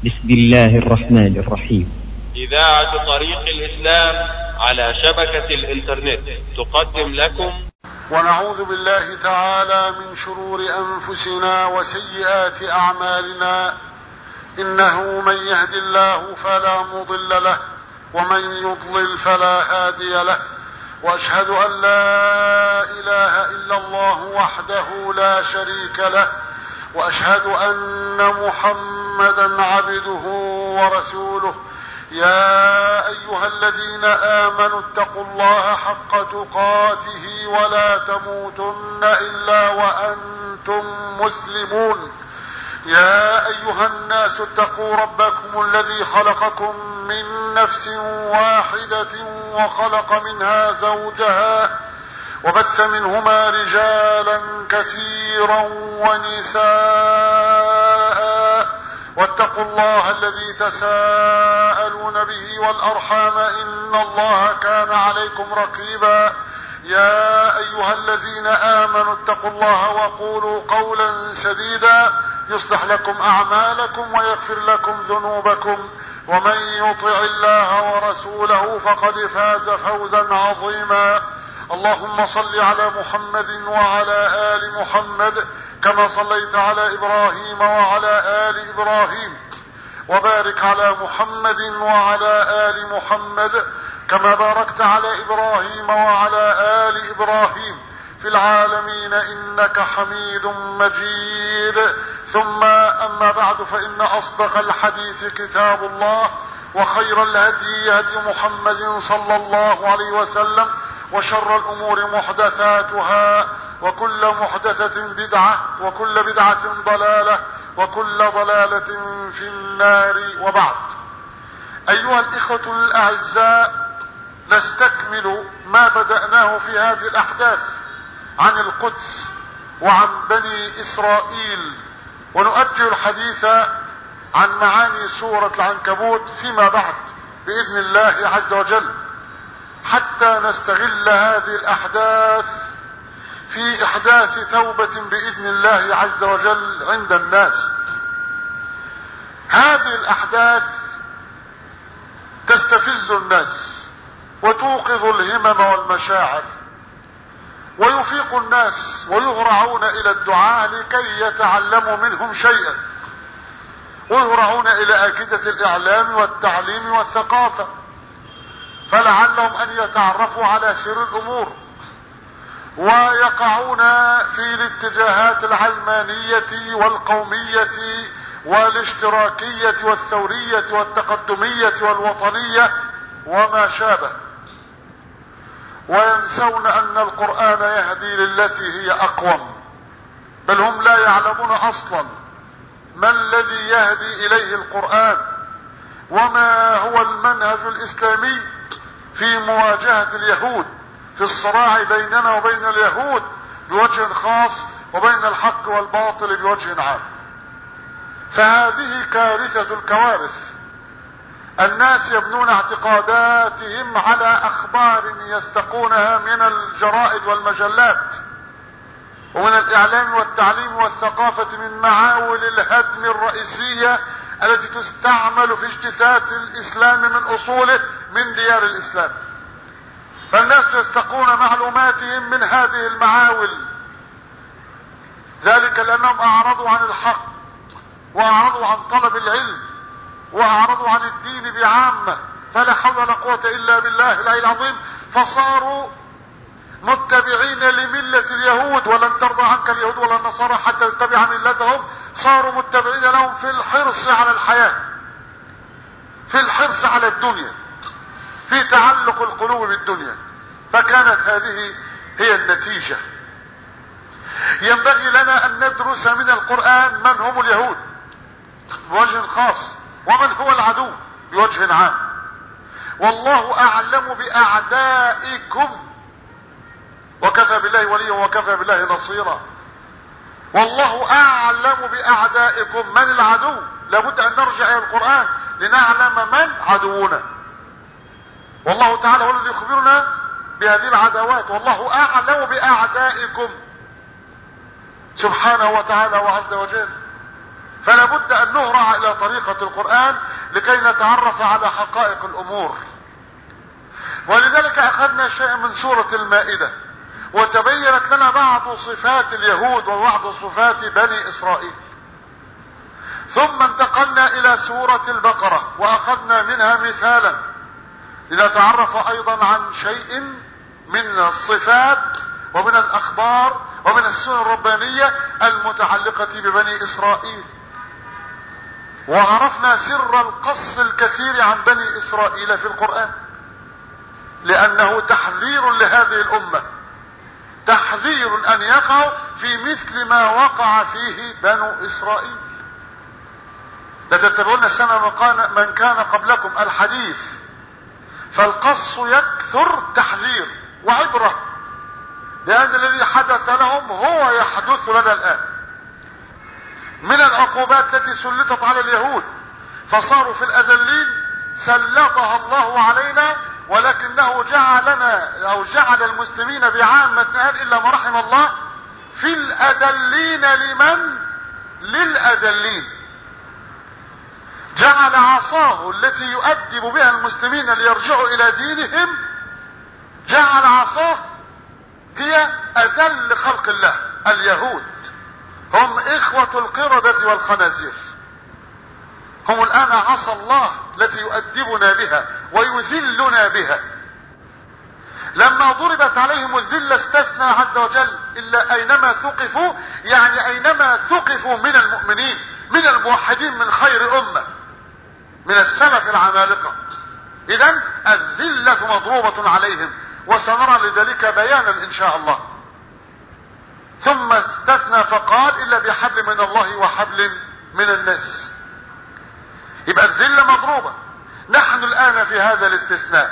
بسم الله الرحمن الرحيم. إذاعة طريق الإسلام على شبكة الإنترنت تقدم لكم. ونعوذ بالله تعالى من شرور أنفسنا وسيئات أعمالنا، إنه من يهد الله فلا مضل له ومن يضلل فلا هادي له، وأشهد أن لا إله إلا الله وحده لا شريك له، وأشهد أن محمدا عبده ورسوله. يا أيها الذين آمنوا اتقوا الله حق تقاته ولا تموتن إلا وأنتم مسلمون. يا أيها الناس اتقوا ربكم الذي خلقكم من نفس واحدة وخلق منها زوجها وبث منهما رجالا كثيرا ونساء، واتقوا الله الذي تساءلون به والأرحام إن الله كان عليكم رقيبا. يا أيها الذين آمنوا اتقوا الله وقولوا قولا سديدا يصلح لكم أعمالكم ويغفر لكم ذنوبكم، ومن يطع الله ورسوله فقد فاز فوزا عظيما. اللهم صل على محمد وعلى آل محمد كما صليت على إبراهيم وعلى آل إبراهيم، وبارك على محمد وعلى آل محمد كما باركت على إبراهيم وعلى آل إبراهيم في العالمين إنك حميد مجيد. ثم أما بعد، فإن أصدق الحديث كتاب الله، وخير الهدي هدي محمد صلى الله عليه وسلم، وشر الأمور محدثاتها، وكل محدثة بدعة، وكل بدعة ضلالة، وكل ضلالة في النار. وبعد، أيها الإخوة الأعزاء، نستكمل ما بدأناه في هذه الأحداث عن القدس وعن بني إسرائيل، ونؤجل الحديث عن معاني سورة العنكبوت فيما بعد بإذن الله عز وجل، حتى نستغل هذه الأحداث في إحداث توبة بإذن الله عز وجل عند الناس. هذه الأحداث تستفز الناس وتوقظ الهمم والمشاعر، ويفيق الناس ويهرعون إلى الدعاء لكي يتعلموا منهم شيئا، ويهرعون إلى أجهزة الإعلام والتعليم والثقافة، فلعلهم أن يتعرفوا على سر الأمور، ويقعون في الاتجاهات العلمانية والقومية والاشتراكية والثورية والتقدمية والوطنية وما شابه، وينسون أن القرآن يهدي للتي هي أقوم، بل هم لا يعلمون أصلا ما الذي يهدي إليه القرآن، وما هو المنهج الإسلامي في مواجهة اليهود، في الصراع بيننا وبين اليهود بوجه خاص، وبين الحق والباطل بوجه عام. فهذه كارثة الكوارث. الناس يبنون اعتقاداتهم على أخبار يستقونها من الجرائد والمجلات ومن الإعلام والتعليم والثقافة، من معاول الهدم الرئيسية التي تستعمل في اجتثاث الإسلام من أصوله من ديار الإسلام. فالناس يستقون معلوماتهم من هذه المعاول، ذلك لأنهم أعرضوا عن الحق، وأعرضوا عن طلب العلم، وأعرضوا عن الدين بعامة، فلا حول ولا قوة إلا بالله العلي العظيم، فصاروا متبعين لملة اليهود. ولن ترضى عنك اليهود ولا النصارى حتى تتبع ملتهم. صاروا متبعين لهم في الحرص على الحياة، في الحرص على الدنيا، في تعلق القلوب بالدنيا. فكانت هذه هي النتيجة. ينبغي لنا أن ندرس من القرآن من هم اليهود بوجه خاص، ومن هو العدو بوجه عام. والله أعلم بأعدائكم وكفى بالله وليا وكفى بالله نصيرا. والله أعلم بأعدائكم، من العدو؟ لابد أن نرجع إلى القرآن لنعلم من عدونا. والله تعالى هو الذي يخبرنا بهذه العداوات. والله أعلم بأعدائكم سبحانه وتعالى وعز وجل. فلا بد أن نهرع إلى طريقة القرآن لكي نتعرف على حقائق الأمور. ولذلك أخذنا شيء من سورة المائدة وتبينت لنا بعض صفات اليهود وبعض صفات بني إسرائيل، ثم انتقلنا إلى سورة البقرة وأخذنا منها مثالا لنتعرف أيضا عن شيء من الصفات ومن الأخبار ومن السنن الربانية المتعلقة ببني إسرائيل. وعرفنا سر القص الكثير عن بني إسرائيل في القرآن، لأنه تحذير لهذه الأمة، تحذير أن يقعوا في مثل ما وقع فيه بنو إسرائيل. لتتبعون سنة من كان قبلكم الحديث، فالقص يكثر تحذير وعبرة، لأن الذي حدث لهم هو يحدث لنا الآن من العقوبات التي سلطت على اليهود فصاروا في الأذلين، سلطها الله علينا، ولكنه جعلنا أو جعل المسلمين بعامة إلا ما رحم الله في الأذلين. لمن؟ للأذلين. جعل عصاه التي يؤدب بها المسلمين ليرجعوا إلى دينهم، جعل عصاه هي أذل خلق الله. اليهود هم إخوة القردة والخنازير، هم الآن عصا الله التي يؤدبنا بها ويذلنا بها. لما ضربت عليهم الذلة استثنى عز وجل إلا أينما ثقفوا، يعني أينما ثقفوا من المؤمنين من الموحدين من خير أمة من السلف العمالقة. إذن الذلة مضروبة عليهم، وسنرى لذلك بيانا إن شاء الله. ثم استثنى فقال إلا بحبل من الله وحبل من الناس. يبقى الذلة مضروبة. نحن الآن في هذا الاستثناء.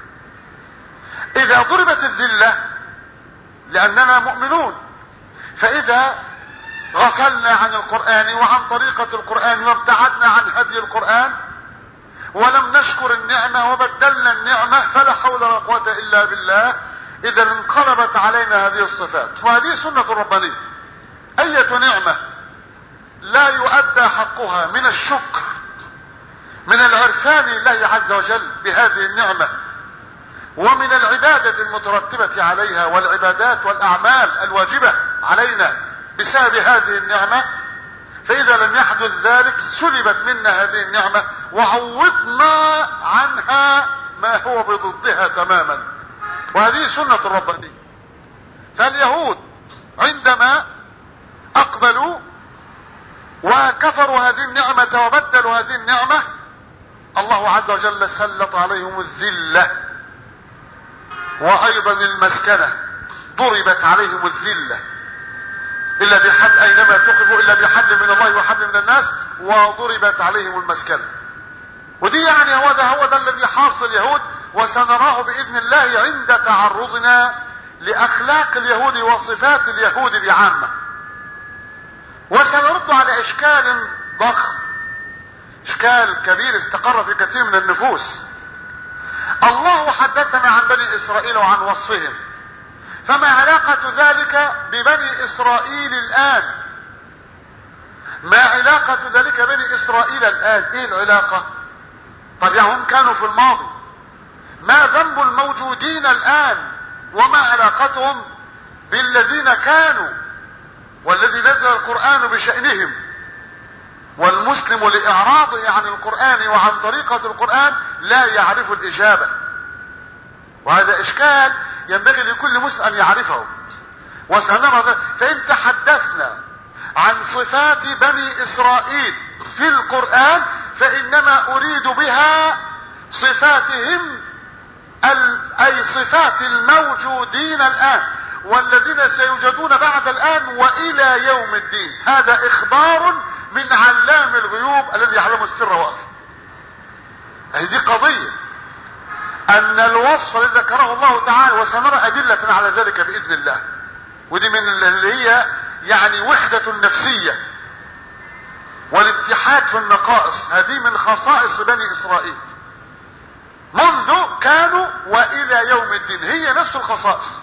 إذا ضربت الذلة لأننا مؤمنون، فإذا غفلنا عن القرآن وعن طريقة القرآن وابتعدنا عن هدي القرآن ولم نشكر النعمة وبدلنا النعمة، فلا حول ولا قوة إلا بالله، إذا انقلبت علينا هذه الصفات. وهذه سنة ربانية. أية نعمة لا يؤدى حقها من الشكر، من العرفان لله عز وجل بهذه النعمة، ومن العبادة المترتبة عليها والعبادات والأعمال الواجبة علينا بسبب هذه النعمة، فإذا لم يحدث ذلك سلبت منا هذه النعمة وعوضنا عنها ما هو بضدها تماما. وهذه سنة ربانية. فاليهود عندما أقبلوا وكفروا هذه النعمة وبدلوا هذه النعمة، الله عز وجل سلط عليهم الذلة وأيضا المسكنة. ضربت عليهم الذلة إلا بحبل، أينما ثقفوا إلا بحبل من الله وحبل من الناس، وضربت عليهم المسكنة. ودي يعني هو ده الذي حاصل اليهود، وسنراه بإذن الله عند تعرضنا لأخلاق اليهود وصفات اليهود بعامة. وسنرد على إشكال ضخم، إشكال كبير استقر في كثير من النفوس. الله حدثنا عن بني إسرائيل وعن وصفهم، فما علاقة ذلك ببني إسرائيل الآن؟ ما علاقة ذلك بني إسرائيل الآن؟ إيه العلاقة؟ طب يعني هم كانوا في الماضي، ما ذنب الموجودين الآن وما علاقتهم بالذين كانوا والذي نزل القرآن بشأنهم؟ والمسلم لإعراضه عن القرآن وعن طريقة القرآن لا يعرف الإجابة، وهذا إشكال ينبغي لكل مسلم أن يعرفه. وسنرى ذلك. فإن تحدثنا عن صفات بني إسرائيل في القرآن فإنما أريد بها صفاتهم، أي صفات الموجودين الآن والذين سيوجدون بعد الآن وإلى يوم الدين. هذا إخبار من علام الغيوب الذي يعلم السر وأخفى. هذه قضية أن الوصف الذي ذكره الله تعالى، وسنرى أدلة على ذلك بإذن الله. ودي من اللي هي يعني وحدة النفسية والاتحاد في النقائص. هذه من خصائص بني إسرائيل منذ كانوا وإلى يوم الدين، هي نفس الخصائص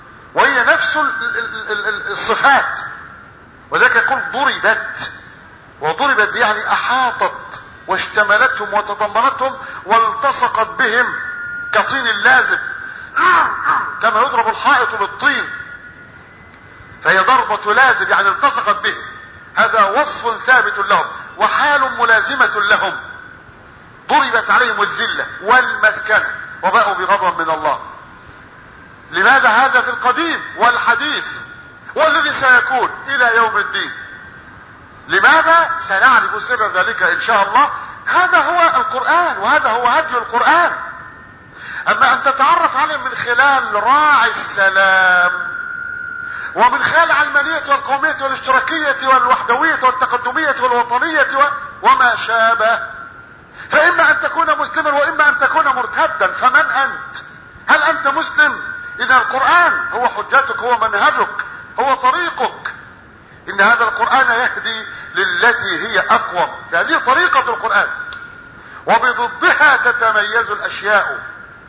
وهي نفس الصفات. وذلك يقول ضربت، وضربت يعني احاطت واشتملتهم وتضمنتهم والتصقت بهم كطين اللازب كما يضرب الحائط بالطين، فهي ضربة لازب يعني التصقت بهم. هذا وصف ثابت لهم وحال ملازمة لهم. ضربت عليهم الذلة والمسكنة وباءوا بغضب من الله. لماذا؟ هذا في القديم والحديث والذي سيكون الى يوم الدين. لماذا؟ سنعرف سر ذلك ان شاء الله. هذا هو القرآن وهذا هو هدي القرآن. اما ان تتعرف عليه من خلال راعي السلام ومن خلال العلمانية والقومية والاشتراكية والوحدوية والتقدمية والوطنية وما شابه، فإما أن تكون مسلما وإما أن تكون مرتدا. فمن أنت؟ هل أنت مسلم؟ إذا القرآن هو حجتك، هو منهجك، هو طريقك. إن هذا القرآن يهدي للتي هي أقوم. هذه طريقة القرآن وبضدها تتميز الأشياء.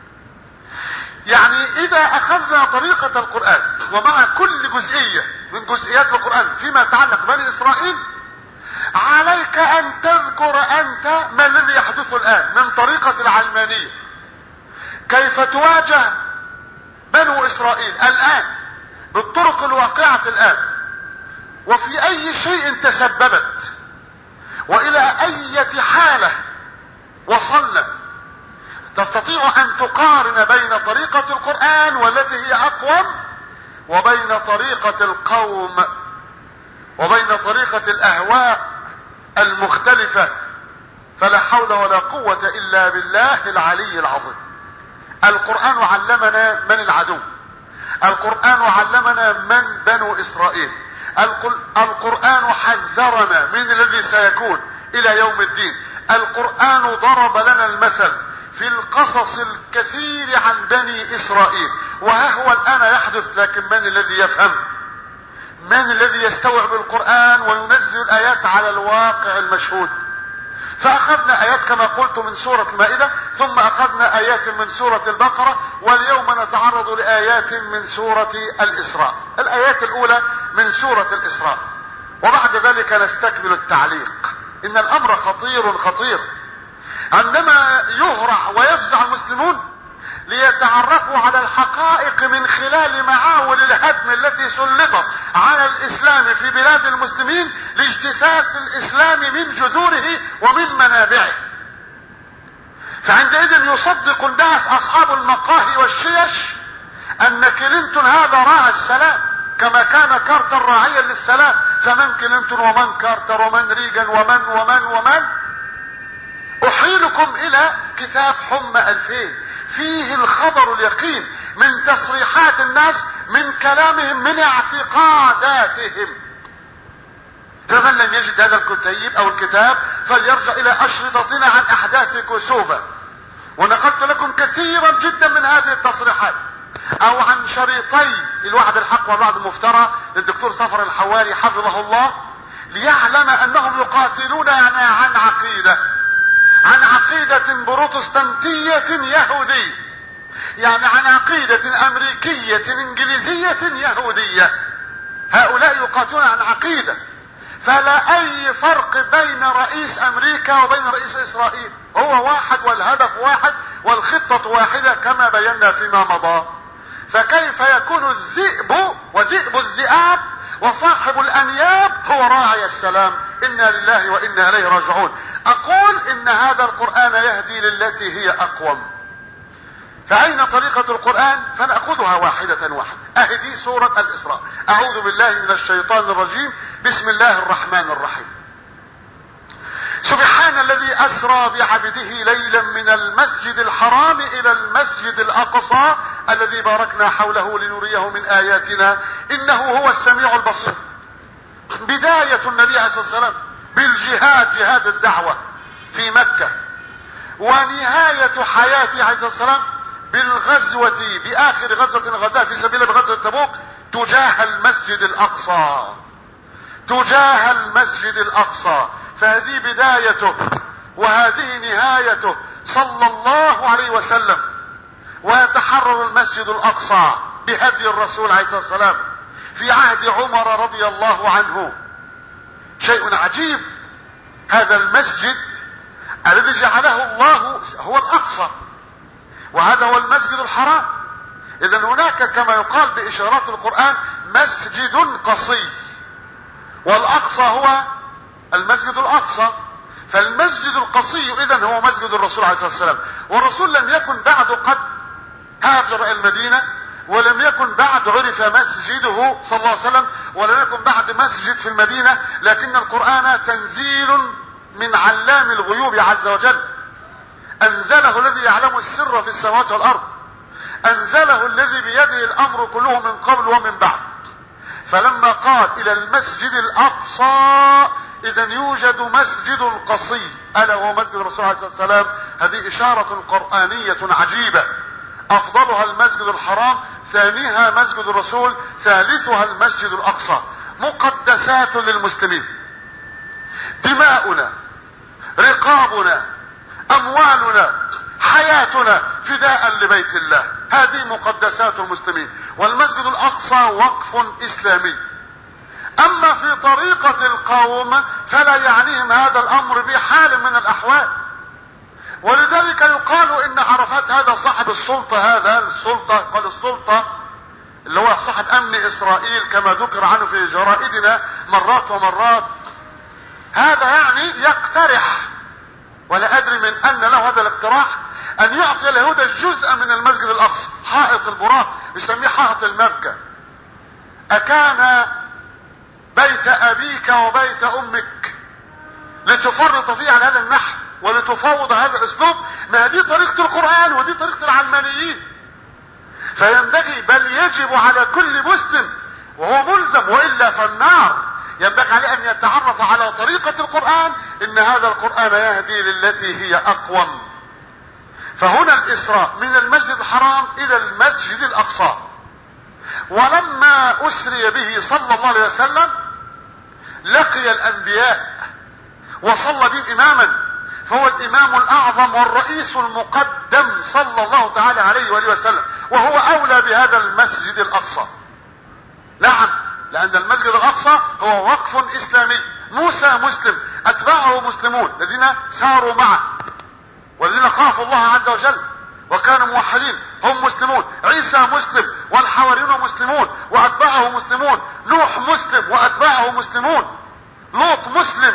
يعني إذا أخذنا طريقة القرآن ومع كل جزئية من جزئيات القرآن فيما يتعلق بني إسرائيل، عليك أن تذكر أنت ما الذي يحدث الآن من طريقة العلمانية، كيف تواجه بنو إسرائيل الآن بالطرق الواقعة الآن، وفي أي شيء تسببت، وإلى أي حالة وصلنا. تستطيع أن تقارن بين طريقة القرآن والتي هي أقوم وبين طريقة القوم وبين طريقة الأهواء المختلفة. فلا حول ولا قوة إلا بالله العلي العظيم. القرآن علمنا من العدو، القرآن علمنا من بنو إسرائيل، القرآن حذرنا من الذي سيكون إلى يوم الدين. القرآن ضرب لنا المثل في القصص الكثير عن بني إسرائيل، وها هو الآن يحدث. لكن من الذي يفهم؟ من الذي يستوعب القرآن وينزل الآيات على الواقع المشهود؟ فأخذنا آيات كما قلت من سورة المائدة، ثم أخذنا آيات من سورة البقرة، واليوم نتعرض لآيات من سورة الإسراء. الآيات الأولى من سورة الإسراء، وبعد ذلك نستكمل التعليق. إن الأمر خطير خطير. عندما يهرع ويفزع المسلمون ليتعرفوا على الحقائق من خلال معاول الهدم التي سلطت على الإسلام في بلاد المسلمين لاجتثاث الإسلام من جذوره ومن منابعه، فعندئذ يصدق الناس أصحاب المقاهي والشيش أن كلينتون هذا راعي السلام، كما كان كارتر راعيا للسلام. فمن كلينتون ومن كارتر ومن ريغان ومن ومن ومن. أحيلكم إلى كتاب حمى 2000 فيه الخبر اليقين من تصريحات الناس، من كلامهم، من اعتقاداتهم. فمن لم يجد هذا الكتيب أو الكتاب فليرجع إلى أشرطتنا عن أحداث كوسوفا، ونقلت لكم كثيرا جدا من هذه التصريحات، أو عن شريطي الوعد الحق والوعد المفترى للدكتور صفر الحواري حفظه الله، ليعلم أنهم يقاتلون يعني عن عقيدة بروتستانتية يهودية، يعني عن عقيدة أمريكية إنجليزية يهودية. هؤلاء يقاتلون عن عقيدة. فلا أي فرق بين رئيس أمريكا وبين رئيس إسرائيل، هو واحد والهدف واحد والخطة واحدة كما بينا فيما مضى. فكيف يكون الذئب وذئب الذئاب وصاحب الأنياب هو راعي السلام؟ إنا لله وإنا إليه راجعون. أقول إن هذا القرآن يهدي للتي هي أقوم. فأين طريقة القرآن؟ فنأخذها واحدة واحدة. أهدي سورة الإسراء. أعوذ بالله من الشيطان الرجيم. بسم الله الرحمن الرحيم. سبحان الذي أسرى بعبده ليلا من المسجد الحرام إلى المسجد الأقصى الذي باركنا حوله لنريه من آياتنا إنه هو السميع البصير. بداية النبي عليه الصلاة والسلام بالجهاد، جهاد الدعوة في مكة، ونهاية حياته عليه الصلاة والسلام بالغزوة، بآخر غزوة غزاها في سبيل بغزوة تبوك تجاه المسجد الأقصى، تجاه المسجد الأقصى. فهذه بدايته وهذه نهايته صلى الله عليه وسلم. ويتحرر المسجد الأقصى بهدي الرسول عليه الصلاة والسلام في عهد عمر رضي الله عنه. شيء عجيب هذا المسجد الذي جعله الله هو الأقصى، وهذا هو المسجد الحرام. إذا هناك كما يقال بإشارات القرآن مسجد قصي، والأقصى هو المسجد الأقصى. فالمسجد القصي إذن هو مسجد الرسول عليه الصلاة والسلام، والرسول لم يكن بعد قد هاجر المدينة، ولم يكن بعد عرف مسجده صلى الله عليه وسلم، ولم يكن بعد مسجد في المدينة، لكن القرآن تنزيل من علام الغيوب عز وجل. أنزله الذي يعلم السر في السماوات والأرض، أنزله الذي بيده الأمر كله من قبل ومن بعد. فلما قال إلى المسجد الأقصى إذا يوجد مسجد قصي ألا وهو مسجد الرسول عليه الصلاة والسلام. هذه إشارة قرآنية عجيبة، أفضلها المسجد الحرام، ثانيها مسجد الرسول، ثالثها المسجد الأقصى. مقدسات للمسلمين، دماؤنا، رقابنا، أموالنا، حياتنا فداء لبيت الله، هذه مقدسات المسلمين. والمسجد الأقصى وقف إسلامي. أما في طريقة القوم فلا يعنيهم هذا الأمر بحال من الأحوال، ولذلك يقال إن عرفات هذا صاحب السلطة، هذا السلطة قال السلطة اللي هو صاحب أمن إسرائيل كما ذكر عنه في جرائدنا مرات ومرات، هذا يعني يقترح، ولا أدري من أن له هذا الاقتراح، أن يعطي اليهود جزءا من المسجد الأقصى، حائط البراق، يسميه حائط المبكى. أكان بيت أبيك وبيت أمك لتفرط فيه على هذا النحو ولتفوض هذا الأسلوب؟ ما دي طريقة القرآن ودي طريقة العلمانيين. فينبغي بل يجب على كل مسلم وهو ملزم وإلا فالنار، ينبغي عليه أن يتعرف على طريقة القرآن، إن هذا القرآن يهدي للتي هي أقوم. فهنا الإسراء من المسجد الحرام إلى المسجد الأقصى. ولما أسري به صلى الله عليه وسلم لقي الأنبياء وصلى بهم إماما، فهو الإمام الأعظم والرئيس المقدم صلى الله تعالى عليه وآله وسلم، وهو أولى بهذا المسجد الأقصى. نعم، لأن المسجد الأقصى هو وقف إسلامي. موسى مسلم، أتباعه مسلمون الذين ساروا معه والذين خافوا الله عز وجل وكانوا موحدين هم مسلمون. عيسى مسلم والحواريون مسلمون وأتباعه مسلمون. نوح مسلم وأتباعه مسلمون. لوط مسلم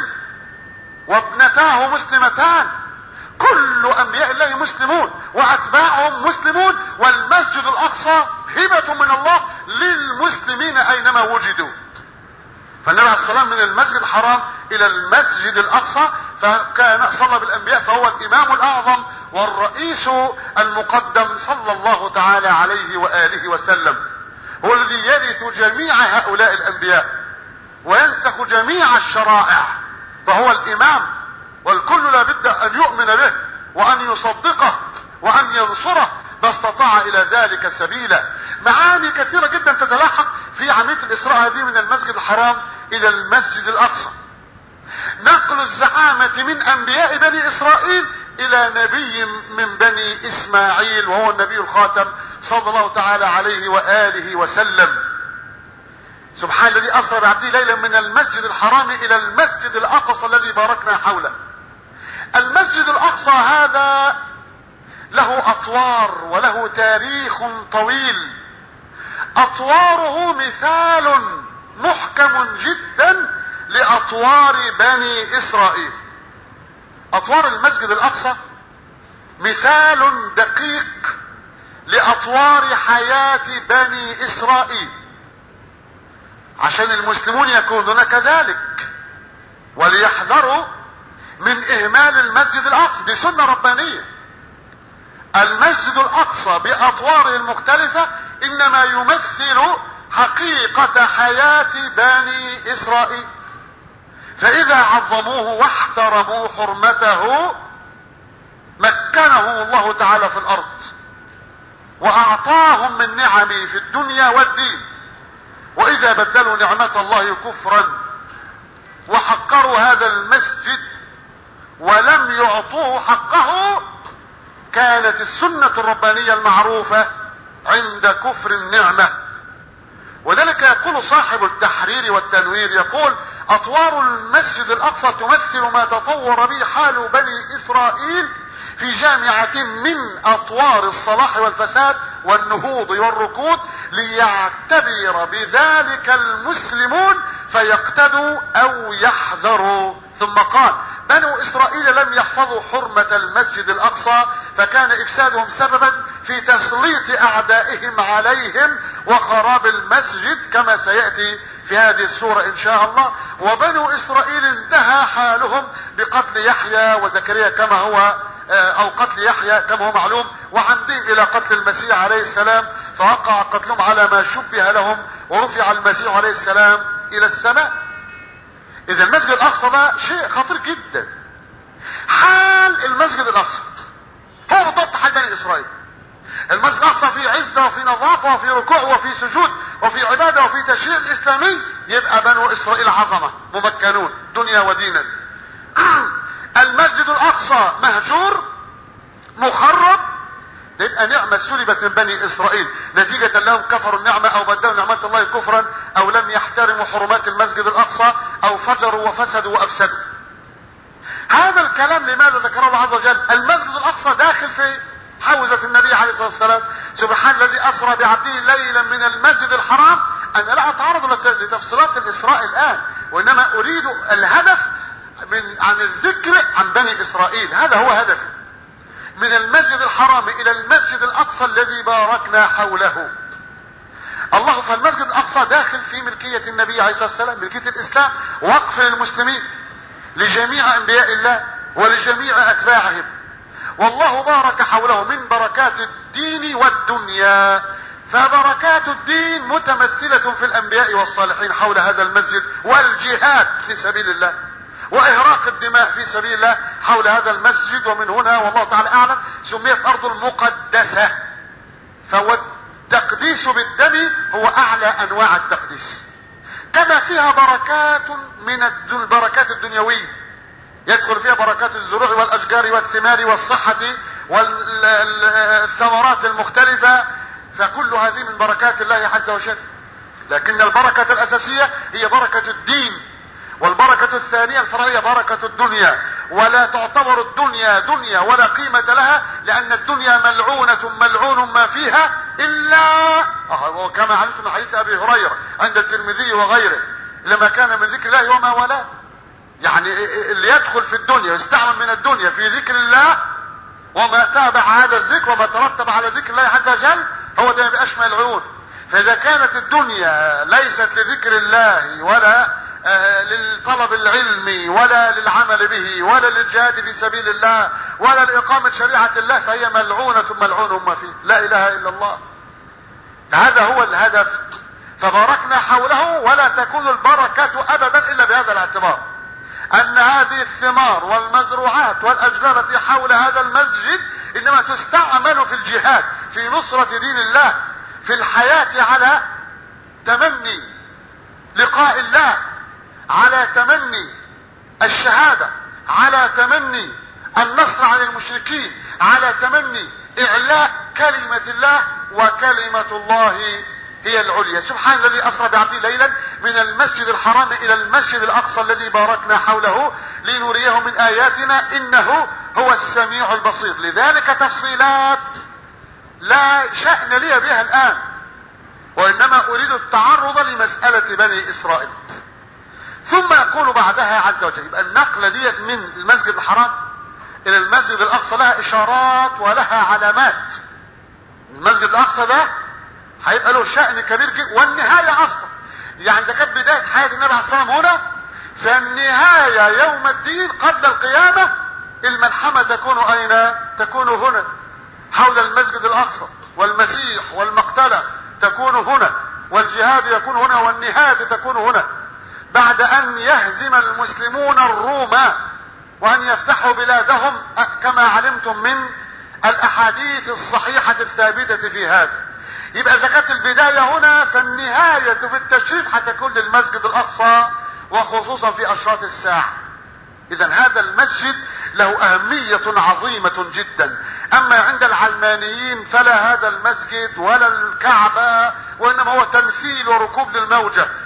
وابنتاه مسلمتان. كل أنبياء الله مسلمون وأتباعهم مسلمون. والمسجد الأقصى هبة من الله للمسلمين أينما وجدوا. فالنبي عليه الصلاة والسلام من المسجد الحرام إلى المسجد الأقصى، فكان صلى بالأنبياء، فهو الإمام الأعظم والرئيس المقدم صلى الله تعالى عليه وآله وسلم. هو الذي يرث جميع هؤلاء الأنبياء وينسخ جميع الشرائع، فهو الإمام، والكل لابد أن يؤمن به وأن يصدقه وأن ينصره ما استطاع إلى ذلك سبيلا. معاني كثيرة جدا تتلاحق في عملية الإسراء هذه من المسجد الحرام إلى المسجد الأقصى. نقل الزعامة من أنبياء بني إسرائيل إلى نبي من بني إسماعيل وهو النبي الخاتم صلى الله تعالى عليه وآله وسلم. سبحان الذي أسرى بعبده ليلا من المسجد الحرام إلى المسجد الأقصى الذي باركنا حوله. المسجد الأقصى هذا له أطوار وله تاريخ طويل. أطواره مثال محكم جدا لأطوار بني إسرائيل. أطوار المسجد الأقصى مثال دقيق لأطوار حياة بني إسرائيل، عشان المسلمون يكونون كذلك وليحذروا من إهمال المسجد الأقصى. دي سنة ربانية. المسجد الأقصى بأطواره المختلفة إنما يمثل حقيقة حياة بني إسرائيل، فإذا عظموه واحترموا حرمته مكنهم الله تعالى في الأرض وأعطاهم من نعمه في الدنيا والدين. وإذا بدلوا نعمة الله كفرا وحقروا هذا المسجد ولم يعطوه حقه، كانت السنة الربانية المعروفة عند كفر النعمة. وذلك يقول صاحب التحرير والتنوير، يقول اطوار المسجد الاقصى تمثل ما تطور به حال بني اسرائيل في جامعة من اطوار الصلاح والفساد والنهوض والركود، ليعتبر بذلك المسلمون فيقتدوا او يحذروا. ثم قال: بنو اسرائيل لم يحفظوا حرمة المسجد الاقصى، فكان افسادهم سببا في تسليط اعدائهم عليهم وخراب المسجد، كما سيأتي في هذه السورة ان شاء الله. وبنو اسرائيل انتهى حالهم بقتل يحيى وزكريا كما هو او قتل يحيى كما هو معلوم، وعمدهم الى قتل المسيح عليه السلام، فوقع قتلهم على ما شبه لهم، ورفع المسيح عليه السلام الى السماء. اذا المسجد الاقصى ده شيء خطير جدا. حال المسجد الاقصى هو بالضبط حال بني اسرائيل. المسجد الاقصى فيه عزة وفي نظافة وفي ركوع وفي سجود وفي عبادة وفي تشريع اسلامي، يبقى بنو اسرائيل عظمة ممكنون دنيا ودينا. المسجد الاقصى مهجور مخرب، يبقى نعمة سلبت من بني اسرائيل نتيجة لهم كفروا النعمة او بدلوا نعمة الله كفرا او لم يحترموا حرمات المسجد الاقصى او فجروا وفسدوا وافسدوا. هذا الكلام لماذا ذكره الله عز وجل؟ المسجد الاقصى داخل في حوزة النبي عليه الصلاة والسلام. سبحان الذي اسرى بعبده ليلا من المسجد الحرام. انا لا اتعرض لتفصيلات الاسراء الان، وانما اريد الهدف عن الذكر عن بني اسرائيل. هذا هو هدفي، من المسجد الحرام الى المسجد الاقصى الذي باركنا حوله. الله فالمسجد الاقصى داخل في ملكية النبي عليه الصلاة والسلام، ملكية الاسلام، وقف للمسلمين لجميع انبياء الله ولجميع اتباعهم. والله بارك حوله من بركات الدين والدنيا. فبركات الدين متمثلة في الانبياء والصالحين حول هذا المسجد، والجهاد في سبيل الله واهراق الدماء في سبيل الله حول هذا المسجد. ومن هنا والله تعالى اعلم سميت ارض المقدسة، فالتقديس بالدم هو اعلى انواع التقديس. كما فيها بركات من البركات الدنيوية، يدخل فيها بركات الزروع والاشجار والثمار والصحة والثمرات المختلفة، فكل هذه من بركات الله عز وجل. لكن البركة الاساسية هي بركة الدين، والبركة الثانية الفرعية بركة الدنيا. ولا تعتبر الدنيا دنيا ولا قيمة لها، لأن الدنيا ملعونة ملعون ما فيها إلا وكما علمتم من حديث أبي هريرة عند الترمذي وغيره، لما كان من ذكر الله وما ولا. يعني اللي يدخل في الدنيا ويستعمل من الدنيا في ذكر الله وما تابع هذا الذكر وما ترتب على ذكر الله عز وجل، هو ده يبقاش ملعون. فإذا كانت الدنيا ليست لذكر الله ولا للطلب العلمي ولا للعمل به ولا للجهاد في سبيل الله ولا لإقامة شريعة الله، فهي ملعونة ملعون ما فيه. لا إله إلا الله. هذا هو الهدف. فباركنا حوله، ولا تكون البركة أبدا إلا بهذا الاعتبار، أن هذه الثمار والمزروعات والأشجار التي حول هذا المسجد إنما تستعمل في الجهاد، في نصرة دين الله، في الحياة على تمني لقاء الله، على تمني الشهادة، على تمني النصر على المشركين، على تمني إعلاء كلمة الله، وكلمة الله هي العليا. سبحان الذي أسرى بعبده ليلا من المسجد الحرام إلى المسجد الأقصى الذي باركنا حوله لنريه من آياتنا إنه هو السميع البصير. لذلك تفصيلات لا شأن لي بها الآن، وإنما أريد التعرض لمسألة بني إسرائيل. ثم يقول بعدها عز وجل، يبقى النقلة ديت من المسجد الحرام إلى المسجد الأقصى لها إشارات ولها علامات. المسجد الأقصى ده هيبقى له شأن كبير جدا، والنهاية أصلا يعني إذا كانت بداية حياة النبي عليه الصلاة والسلام هنا، فالنهاية يوم الدين قبل القيامة الملحمة تكون أين؟ تكون هنا حول المسجد الأقصى، والمسيح والمقتلة تكون هنا، والجهاد يكون هنا، والنهاية تكون هنا، بعد أن يهزم المسلمون الروم وأن يفتحوا بلادهم كما علمتم من الأحاديث الصحيحة الثابتة في هذا. يبقى إذا كانت البداية هنا، فالنهاية في التشريف هتكون للمسجد الأقصى، وخصوصا في أشراط الساعة. إذا هذا المسجد له أهمية عظيمة جدا. أما عند العلمانيين فلا هذا المسجد ولا الكعبة، وإنما هو تمثيل وركوب للموجة،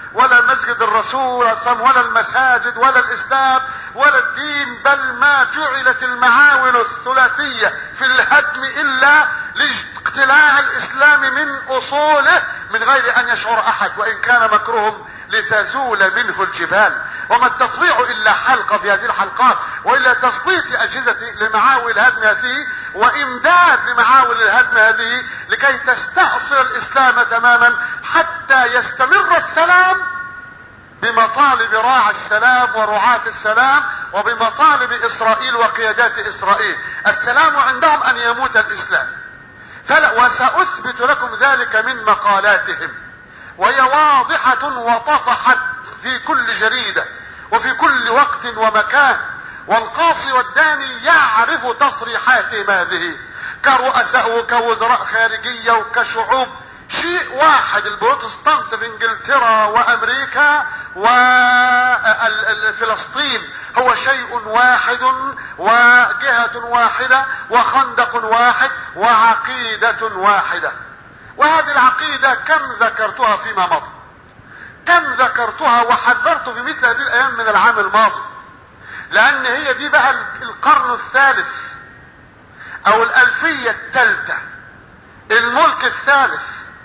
ولا مسجد الرسول ولا المساجد ولا الاسلام ولا الدين، بل ما جعلت المعاول الثلاثية في الهدم الا لاقتلاع الاسلام من اصوله من غير ان يشعر احد، وان كان مكرهم لتزول منه الجبال. وما التطبيع الا حلقة في هذه الحلقات، والا تسليط اجهزة لمعاول الهدم هذه وامداد لمعاول الهدم هذه لكي تستأصل الاسلام تماما حتى يستمر السلام بمطالب راعي السلام ورعاة السلام وبمطالب اسرائيل وقيادات اسرائيل. السلام عندهم ان يموت الاسلام. وسأثبت لكم ذلك من مقالاتهم، وهي واضحة وطفحت في كل جريدة وفي كل وقت ومكان، والقاصي والداني يعرف تصريحاتهم هذه كرؤساء وكوزراء خارجية وكشعوب. شيء واحد، البروتستانت في انجلترا وامريكا وفلسطين هو شيء واحد وجهة واحدة وخندق واحد وعقيدة واحدة. وهذه العقيدة كم ذكرتها فيما مضى، كم ذكرتها وحذرت في مثل هذه الايام من العام الماضي، لان هي دي بقى القرن الثالث او الالفية الثالثة، الملك الثالث،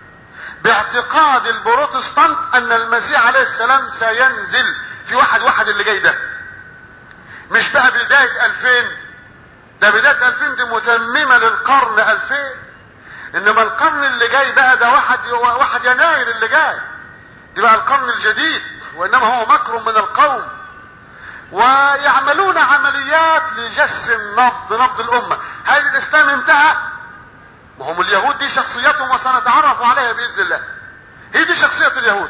باعتقاد البروتستانت ان المسيح عليه السلام سينزل في 1/1 اللي جاي ده. مش بقى بداية 2000، ده بداية 2000 دي متممة للقرن 2000، انما القرن اللي جاي بقى ده 1 يناير اللي جاي، دي بقى القرن الجديد. وانما هو مكر من القوم، ويعملون عمليات لجس نبض الامة. هذا الاسلام انتهى، وهم اليهود دي شخصيتهم وسنتعرف عليها باذن الله. هي دي شخصية اليهود: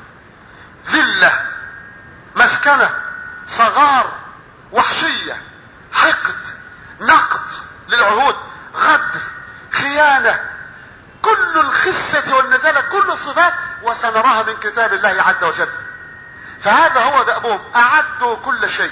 ذلة، مسكنة، صغار، وحشية، حقد، نقد للعهود، غدر، خيانة، كل الخسة والنزالة، كل الصفات، وسنراها من كتاب الله عز وجل. فهذا هو دأبهم، أعدوا كل شيء.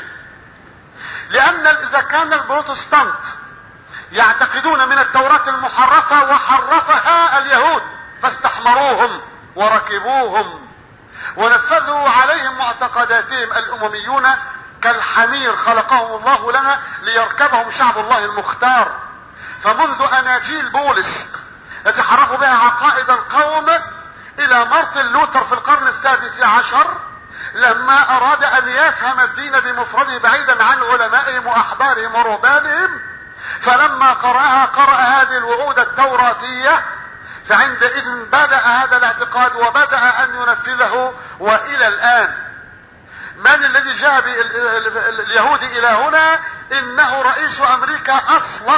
لأن إذا كان البروتستانت يعتقدون من التوراة المحرفة وحرفها اليهود فاستحمروهم وركبوهم ونفذوا عليهم معتقداتهم، الأمميون كالحمير خلقهم الله لنا ليركبهم شعب الله المختار. فمنذ أناجيل بولس التي حرفوا بها عقائد القوم إلى مارتن لوثر في القرن ال16 لما أراد أن يفهم الدين بمفرده بعيدا عن علمائهم وأحبارهم ورهبانهم، فلما قرأ هذه الوعود التوراتية فعندئذ بدأ هذا الاعتقاد وبدأ أن ينفذه. وإلى الآن من الذي جاء اليهود إلى هنا؟ إنه رئيس أمريكا أصلا،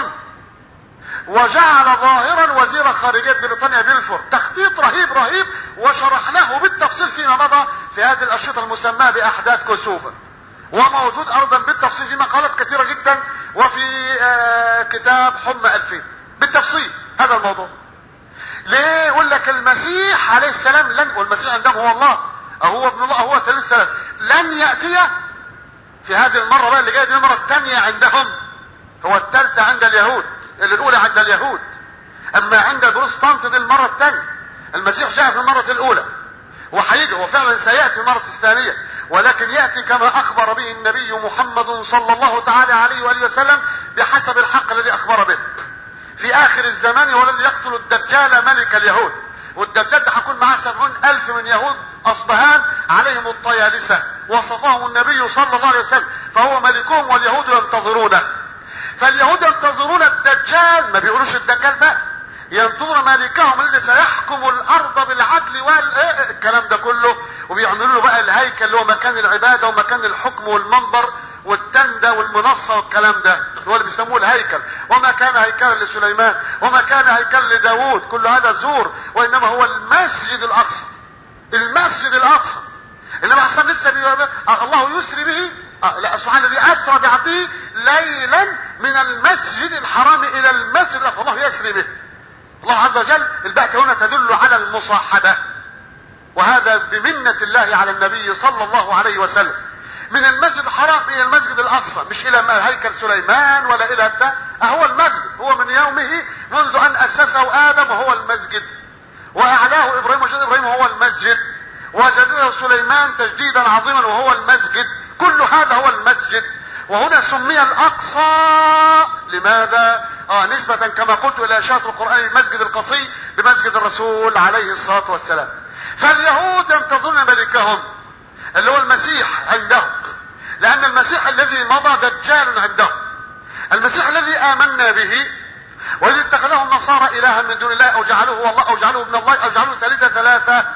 وجعل ظاهرا وزير خارجية بريطانيا بلفور. تخطيط رهيب وشرحناه بالتفصيل فيما مضى في هذه الأشرطة المسماة بأحداث كسوفة، وموجود أيضا بالتفصيل في مقالات كثيرة جدا وفي كتاب حمى 2000 بالتفصيل هذا الموضوع. ليه؟ يقول لك المسيح عليه السلام والمسيح عندهم هو الله، هو ابن الله، هو ثالث، لن يأتي في هذه المرة بقى اللي جاية دي المرة الثانية عندهم، هو الثالثة عند اليهود، اللي الأولى عند اليهود. أما عند البروتستانت دي المرة الثانية. المسيح جاء في المرة الأولى وحيجي، وفعلا سيأتي المرة الثانية، ولكن يأتي كما أخبر به النبي محمد صلى الله تعالى عليه وآله وسلم بحسب الحق الذي أخبر به. في آخر الزمان هو الذي يقتل الدجال ملك اليهود، والدجال ده هيكون معاه 70,000 من يهود أصبهان عليهم الطيالسة، وصفهم النبي صلى الله عليه وسلم، فهو ملكهم واليهود ينتظرونه. فاليهود ينتظرون الدجال، ما بيقولوش الدجال بقى، ينتظر مالكهم الذي سيحكم الارض بالعدل والكلام ده كله. وبيعملوا له بقى الهيكل اللي هو مكان العبادة ومكان الحكم والمنبر والتندة والمنصة والكلام ده، هو اللي بيسموه الهيكل. وما كان هيكلا لسليمان وما كان هيكلا لداود، كل هذا زور، وانما هو المسجد الاقصى. المسجد الاقصى انما احسن لسه الله يسري به، لا سبحان الذي اسرى بعبده ليلا من المسجد الحرام الى المسجد الاقصى، الله يسري به. الله عز وجل البعثة هنا تدل على المصاحبة، وهذا بمنة الله على النبي صلى الله عليه وسلم. من المسجد الحرام الى المسجد الاقصى، مش الى هيكل سليمان ولا الى بتاع، هو المسجد، هو من يومه منذ ان اسسه ادم وهو المسجد، واعلاه ابراهيم وجد ابراهيم وهو المسجد، وجدده سليمان تجديدا عظيما وهو المسجد. كل هذا هو المسجد. وهنا سمي الاقصى لماذا؟ نسبة كما قلت الى اشارة القرآن المسجد القصي بمسجد الرسول عليه الصلاة والسلام. فاليهود ينتظرون ملكهم اللي هو المسيح عندهم، لان المسيح الذي مضى دجال عندهم. المسيح الذي امنا به واذ اتخذه النصارى الها من دون الله او جعلوه هو الله او جعلوه ابن الله او جعلوه ثلاثة،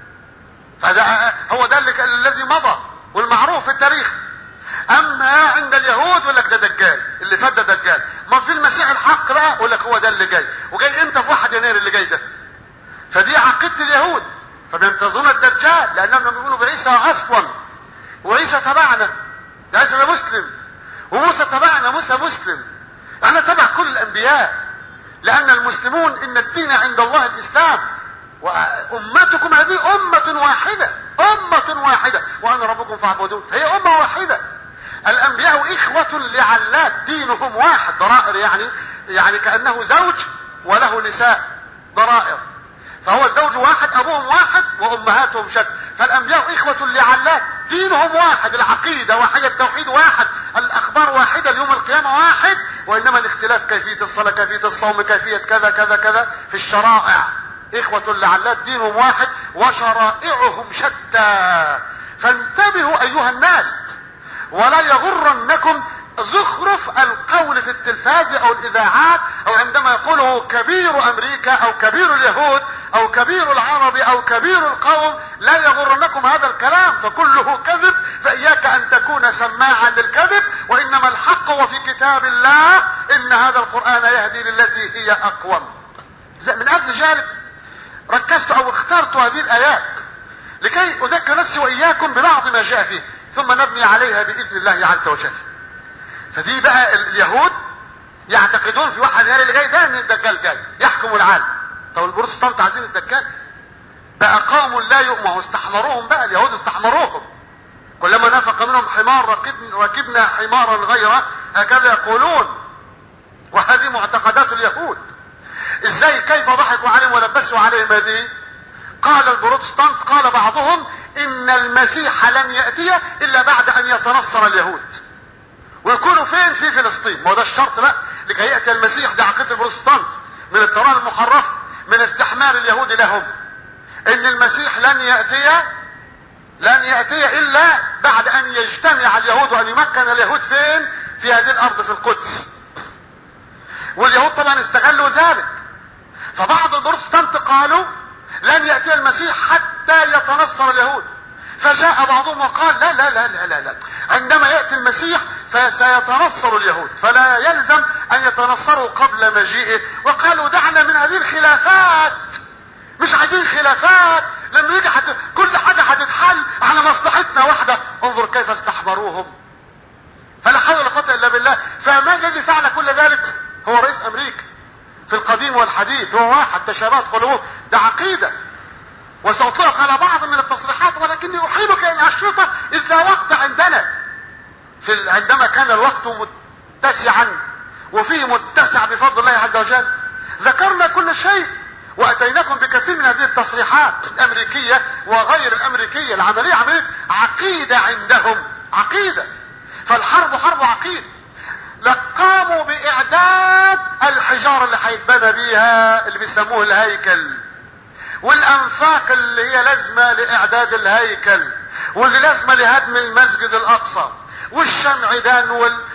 فده هو ده الذي مضى والمعروف في التاريخ. اما عند اليهود يقول لك ده دجال، اللي فات ده دجال. ما في المسيح الحق بقى يقول لك هو ده اللي جاي، وجاي امتى؟ في 1 يناير اللي جاي ده. فدي عقيدة اليهود، فبينتظرون الدجال لانهم بيقولوا بعيسى اصلا، وعيسى تبعنا، ده عيسى ده مسلم، وموسى تبعنا، موسى مسلم. احنا تبع كل الانبياء، لان المسلمون ان الدين عند الله الاسلام، وامتكم هذه امة واحدة، امة واحدة وانا ربكم فاعبدون، فهي امة واحدة. الانبياء اخوة لعلات، دينهم واحد، ضرائر يعني كأنه زوج وله نساء ضرائر، فهو الزوج واحد، ابوهم واحد وامهاتهم شتى. فالانبياء اخوة لعلات، دينهم واحد، العقيدة واحدة، التوحيد واحد، الاخبار واحدة، اليوم القيامة واحد، وانما الاختلاف كيفية الصلاة، كيفية الصوم، كيفية كذا كذا كذا في الشرائع. اخوة لعلات، دينهم واحد وشرائعهم شتى. فانتبهوا ايها الناس، ولا يغرنكم زخرف القول في التلفاز او الاذاعات، او عندما يقوله كبير امريكا او كبير اليهود او كبير العرب او كبير القوم. لا يغرنكم هذا الكلام، فكله كذب، فاياك ان تكون سماعا للكذب، وانما الحق وفي كتاب الله. ان هذا القرآن يهدي للتي هي اقوم. من اجل ذلك ركزت او اخترت هذه الايات لكي اذكر نفسي واياكم ببعض ما جاء فيه، ثم نبني عليها باذن الله عز وجل. فدي بقى اليهود يعتقدون في 1 يناير اللي جاي ده ان الدجال جاي يحكم العالم. طب البروتستانت عايزين الدجال بقى قوم لا يؤمنوا، استحمروهم بقى اليهود، استحمروهم. كلما نفق منهم حمار ركبنا حمارا غيره، هكذا يقولون. وهذه معتقدات اليهود. ازاي؟ كيف ضحكوا عليهم ولبسوا عليهم هذه؟ قال البروتستانت، قال بعضهم ان المسيح لن يأتي الا بعد ان يتنصر اليهود ويكونوا فين؟ في فلسطين. ما هو ده الشرط بقى لكي يأتي المسيح. دي عقيدة البروتستانت من التراث المحرف من استحمار اليهود لهم، ان المسيح لن يأتي الا بعد ان يجتمع اليهود وان يمكن اليهود فين؟ في هذه الارض، في القدس. واليهود طبعا استغلوا ذلك. فبعض البروتستانت قالوا لن يأتي المسيح حتى يتنصر اليهود. فجاء بعضهم وقال لا لا لا لا لا, لا. عندما يأتي المسيح فسيتنصر اليهود، فلا يلزم ان يتنصروا قبل مجيئه. وقالوا دعنا من هذه الخلافات، مش عايزين خلافات. لما يجي كل حاجة هتتحل على مصلحتنا واحدة. انظر كيف استحبروهم. فلا حول ولا قوة الا بالله. فما الذي فعل كل ذلك؟ هو رئيس امريكا في القديم والحديث، هو واحد، تشابهت قلوبهم. ده عقيدة. وسأطلق على بعض من التصريحات، ولكني احيلك الى الاشرطة اذ لا وقت عندنا. عندما كان الوقت متسعا وفيه متسع بفضل الله عز وجل ذكرنا كل شيء، واتيناكم بكثير من هذه التصريحات الامريكية وغير الامريكية. العملية عملية عقيدة عندهم، عقيدة. فالحرب حرب عقيدة. لقاموا باعداد الحجارة اللي هيتبنى بيها اللي بيسموه الهيكل، والانفاق اللي هي لازمة لاعداد الهيكل، واللي لازمة لهدم المسجد الاقصى، والشمعدان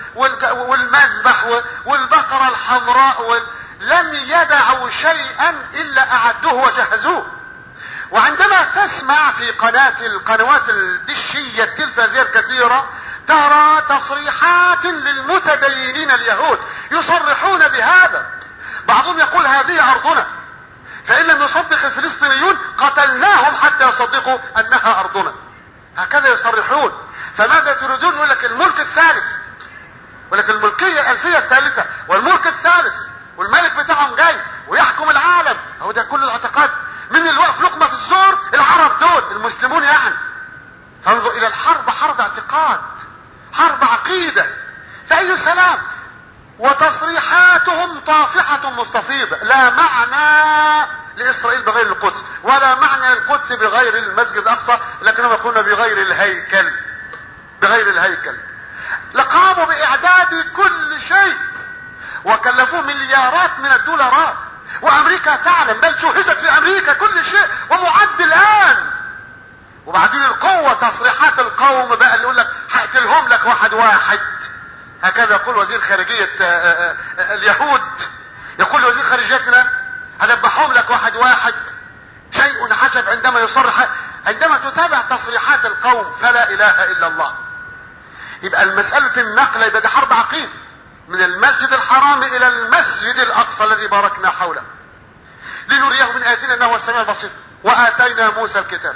والمذبح والبقرة الحمراء. لم يدعوا شيئا الا اعدوه وجهزوه. وعندما تسمع في القنوات الدشية التلفزيونية الكثيرة ترى تصريحات للمتدينين اليهود يصرحون بهذا. بعضهم يقول هذه ارضنا، فان لم يصدق الفلسطينيون قتلناهم حتى يصدقوا انها ارضنا. هكذا يصرحون. فماذا تريدون؟ يقول لك الملك الثالث، يقول لك الملكية الالفية الثالثة والملك الثالث، والملك بتاعهم جاي ويحكم العالم. هو ده كل الاعتقاد. من اللي وقف لقمة في الزور العرب دول المسلمون يعني. فانظر الى الحرب، حرب اعتقاد، حرب عقيدة. فأي سلام. وتصريحاتهم طافحة مستفيضة، لا معنى لإسرائيل بغير القدس، ولا معنى القدس بغير المسجد الأقصى، لكنهم يقولون بغير الهيكل. بغير الهيكل. لقاموا بإعداد كل شيء وكلفوه مليارات من الدولارات، وأمريكا تعلم، بل جهزت في أمريكا كل شيء ومعد الآن. وبعدين القوة، تصريحات القوم بقى اللي يقول لك هقتلهم لك واحد واحد. هكذا يقول وزير خارجية اليهود، يقول وزير خارجيتنا هذبحهم لك واحد واحد. شيء عجب عندما يصرح، عندما تتابع تصريحات القوم فلا اله الا الله. يبقى المسألة النقل يبقى ده حرب عقيم من المسجد الحرام الى المسجد الاقصى الذي باركنا حوله لنريه من آياتنا انه هو السميع البصير. واتينا موسى الكتاب،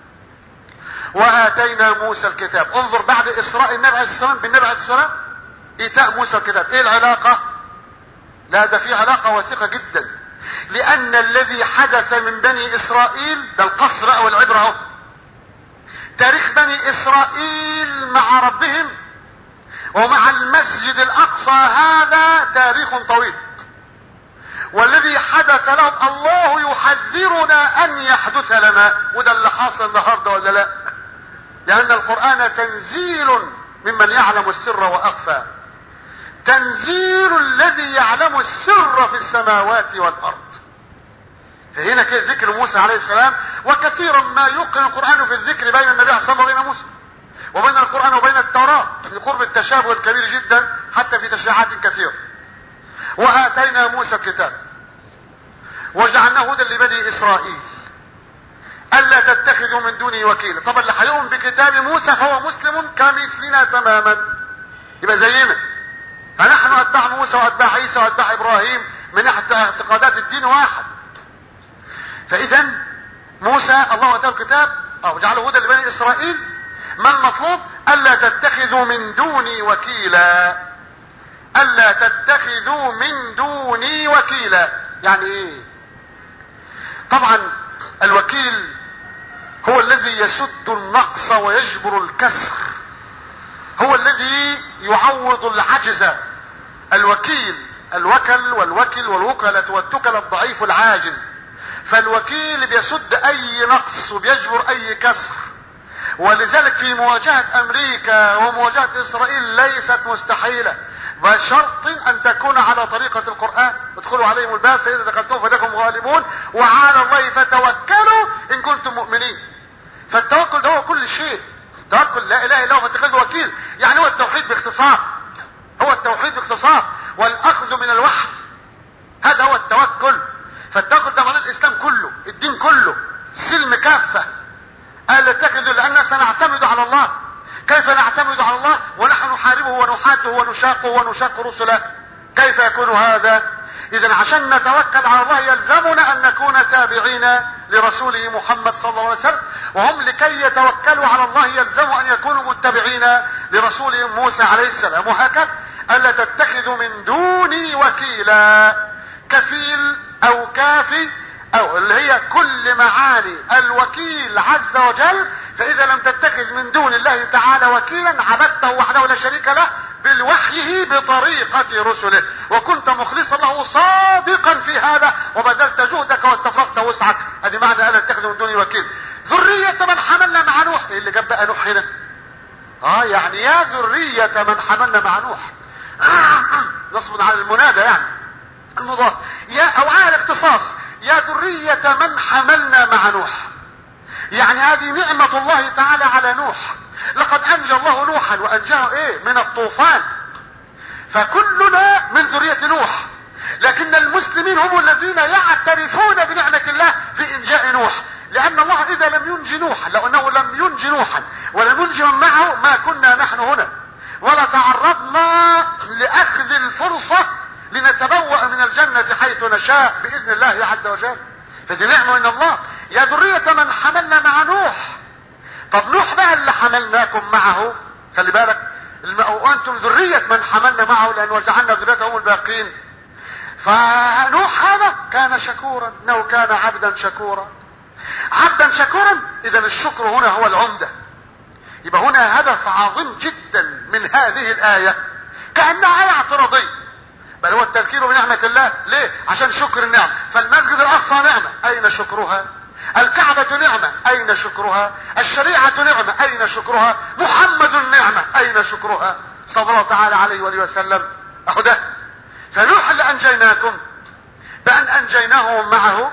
واتينا موسى الكتاب. انظر بعد اسراء النبي عليه السلام بالنبي عليه السلام ايتاء موسى الكتاب. ايه العلاقة؟ لا ده في علاقة وثيقة جدا، لان الذي حدث من بني اسرائيل ده القصر او العبرة اهو. تاريخ بني اسرائيل مع ربهم ومع المسجد الاقصى هذا تاريخ طويل، والذي حدث لهم الله يحذرنا ان يحدث لنا، وده اللي حاصل النهارده ولا لا؟ لان القرآن تنزيل ممن يعلم السر واخفى، تنزيل الذي يعلم السر في السماوات والارض. فهنا كده ذكر موسى عليه السلام، وكثيرا ما يقرن القرآن في الذكر بين النبي صلى الله عليه وسلم وبين موسى، وبين القرآن وبين التوراة لقرب التشابه الكبير جدا حتى في تشريعات كثيرة. وآتينا موسى الكتاب وجعلناه هدى لبني إسرائيل ألا تتخذوا من دوني وكيلا. طبعا اللي هيؤمن بكتاب موسى فهو مسلم كمثلنا تماما، يبقى زينا. فنحن أتباع موسى وأتباع عيسى وأتباع إبراهيم من اعتقادات الدين واحد. فإذا موسى الله أتاه الكتاب وجعله هدى لبني إسرائيل. ما المطلوب؟ ألا تتخذوا من دوني وكيلا. ألا تتخذوا من دوني وكيلا يعني إيه؟ طبعا الوكيل هو الذي يسد النقص ويجبر الكسر، هو الذي يعوض العجز. الوكيل الوكل والوكل والوكلة والتكل الضعيف العاجز. فالوكيل بيسد اي نقص وبيجبر اي كسر. ولذلك في مواجهة امريكا ومواجهة اسرائيل ليست مستحيلة، بشرط ان تكون على طريقة القرآن. ادخلوا عليهم الباب فاذا دخلتم فانكم غالبون وعلى الله فتوكلوا ان كنتم مؤمنين. فالتوكل ده هو كل شيء. التوكل لا اله الا هو فاتخذوا وكيل، يعني هو التوحيد باختصار. هو التوحيد باختصار والاخذ من الوحي، هذا هو التوكل. فالتوكل ده معناه الاسلام كله، الدين كله، السلم كافة. ألا تتخذوا لأننا سنعتمد على الله. كيف نعتمد على الله ونحن نحاربه ونحاده ونشاقه ونشاق رسله؟ كيف يكون هذا؟ إذا عشان نتوكل على الله يلزمنا أن نكون تابعين لرسوله محمد صلى الله عليه وسلم، وهم لكي يتوكلوا على الله يلزموا أن يكونوا متبعين لرسولهم موسى عليه السلام. وهكذا ألا تتخذوا من دوني وكيلا. كفيل أو كافي أو اللي هي كل معاني الوكيل عز وجل. فإذا لم تتخذ من دون الله تعالى وكيلا عبدته وحده لا شريك له بالوحيه بطريقة رسله، وكنت مخلصا له صادقا في هذا وبذلت جهدك واستفرغت وسعك. هذه معنى ألا تتخذ من دوني وكيل. ذرية من حملنا مع نوح. ايه اللي جاب بقى نوح هنا؟ يعني يا ذرية من حملنا مع نوح. نصب على المنادى يعني المضاف، يا او على الاختصاص، يا ذرية من حملنا مع نوح. يعني هذه نعمة الله تعالى على نوح. لقد انجى الله نوحا وانجاه من الطوفان. فكلنا من ذرية نوح، لكن المسلمين هم الذين يعترفون بنعمة الله في انجاء نوح. لان الله اذا لم ينجي نوحا، لو انه لم ينجي نوحا ولم ينجي من معه ما كنا نحن هنا ولا تعرضنا لاخذ الفرصة لنتبوأ من الجنة حيث نشاء بإذن الله عز وجل. فدي نعمة من الله. يا ذرية من حملنا مع نوح. طب نوح بقى اللي حملناكم معه، خلي بالك، وأنتم ذرية من حملنا معه لأن وجعلنا ذريتهم الباقين. فنوح هذا كان شكورا، إنه كان عبدا شكورا. عبدا شكورا، إذا الشكر هنا هو العمدة. يبقى هنا هدف عظيم جدا من هذه الآية، كأنها آية اعتراضية. بل هو التذكير بنعمة الله. ليه؟ عشان شكر النعم. فالمسجد الاقصى نعمة، اين شكرها؟ الكعبة نعمة، اين شكرها؟ الشريعة نعمة، اين شكرها؟ محمد نعمة، اين شكرها؟ صلى الله تعالى عليه وآله وسلم. اهو ده. فنوح اللي انجيناكم بان انجيناهم معه،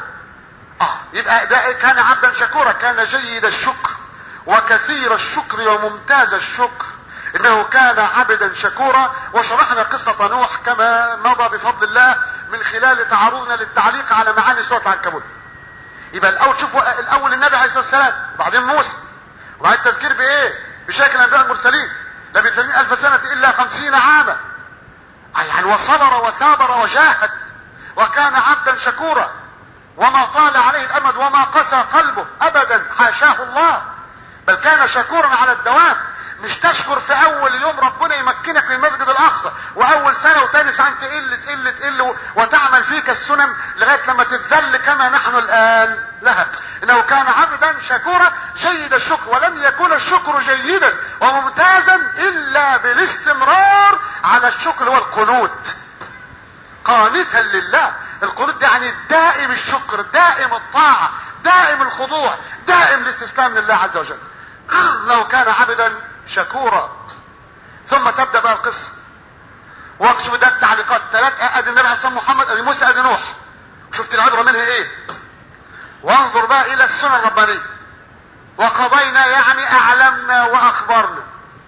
يبقى ده كان عبدا شكورا، كان جيد الشكر وكثير الشكر وممتاز الشكر، انه كان عبدا شكورا. وشرحنا قصة نوح كما مضى بفضل الله من خلال تعرضنا للتعليق على معاني سورة العنكبوت. يبقى الاول شوفوا، الاول النبي عليه الصلاة والسلام، وبعدين موسى، وبعدين التذكير بايه؟ بشكل الانبياء المرسلين. لبث 1000 سنة الا 50 عاما، يعني وصبر وثابر وجاهد وكان عبدا شكورا، وما طال عليه الامد وما قسى قلبه ابدا، حاشاه الله، بل كان شكورا على الدوام. مش تشكر في اول يوم ربنا يمكنك من المسجد الاقصى، واول سنة وتاني سنة تقل وتعمل فيك السنن لغاية لما تتذل كما نحن الان. لا، انه كان عبدا شكورا جيد الشكر. ولن يكون الشكر جيدا وممتازا الا بالاستمرار على الشكر والقنوت، قانتا لله. القنوت يعني دائم الشكر، دائم الطاعة، دائم الخضوع، دائم الاستسلام لله عز وجل. لو كان عبدا شكورا. ثم تبدأ بقى القصة، وشوف ده التعليقات 3. ادي النبي عليه الصلاة والسلام محمد، ادي موسى، ادي نوح. شفت العبرة منها ايه؟ وانظر بقى الى السنة الربانية. وقضينا يعني اعلمنا واخبرنا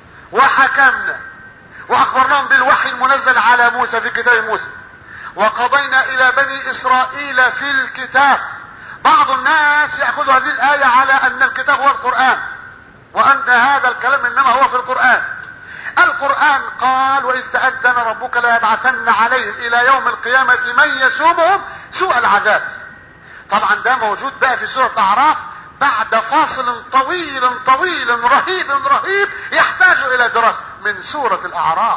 وحكمنا، واخبرناهم بالوحي المنزل على موسى في كتاب موسى. وقضينا الى بني اسرائيل في الكتاب. بعض الناس يأخذ هذه الآية على ان الكتاب هو القرآن، وان هذا الكلام انما هو في القرآن. القرآن قال: واذ تأذن ربك ليبعثن عليهم الى يوم القيامة من يسومهم سوء العذاب. طبعا ده موجود بقى في سورة الاعراف بعد فاصل طويل رهيب يحتاج الى دراسة من سورة الاعراف.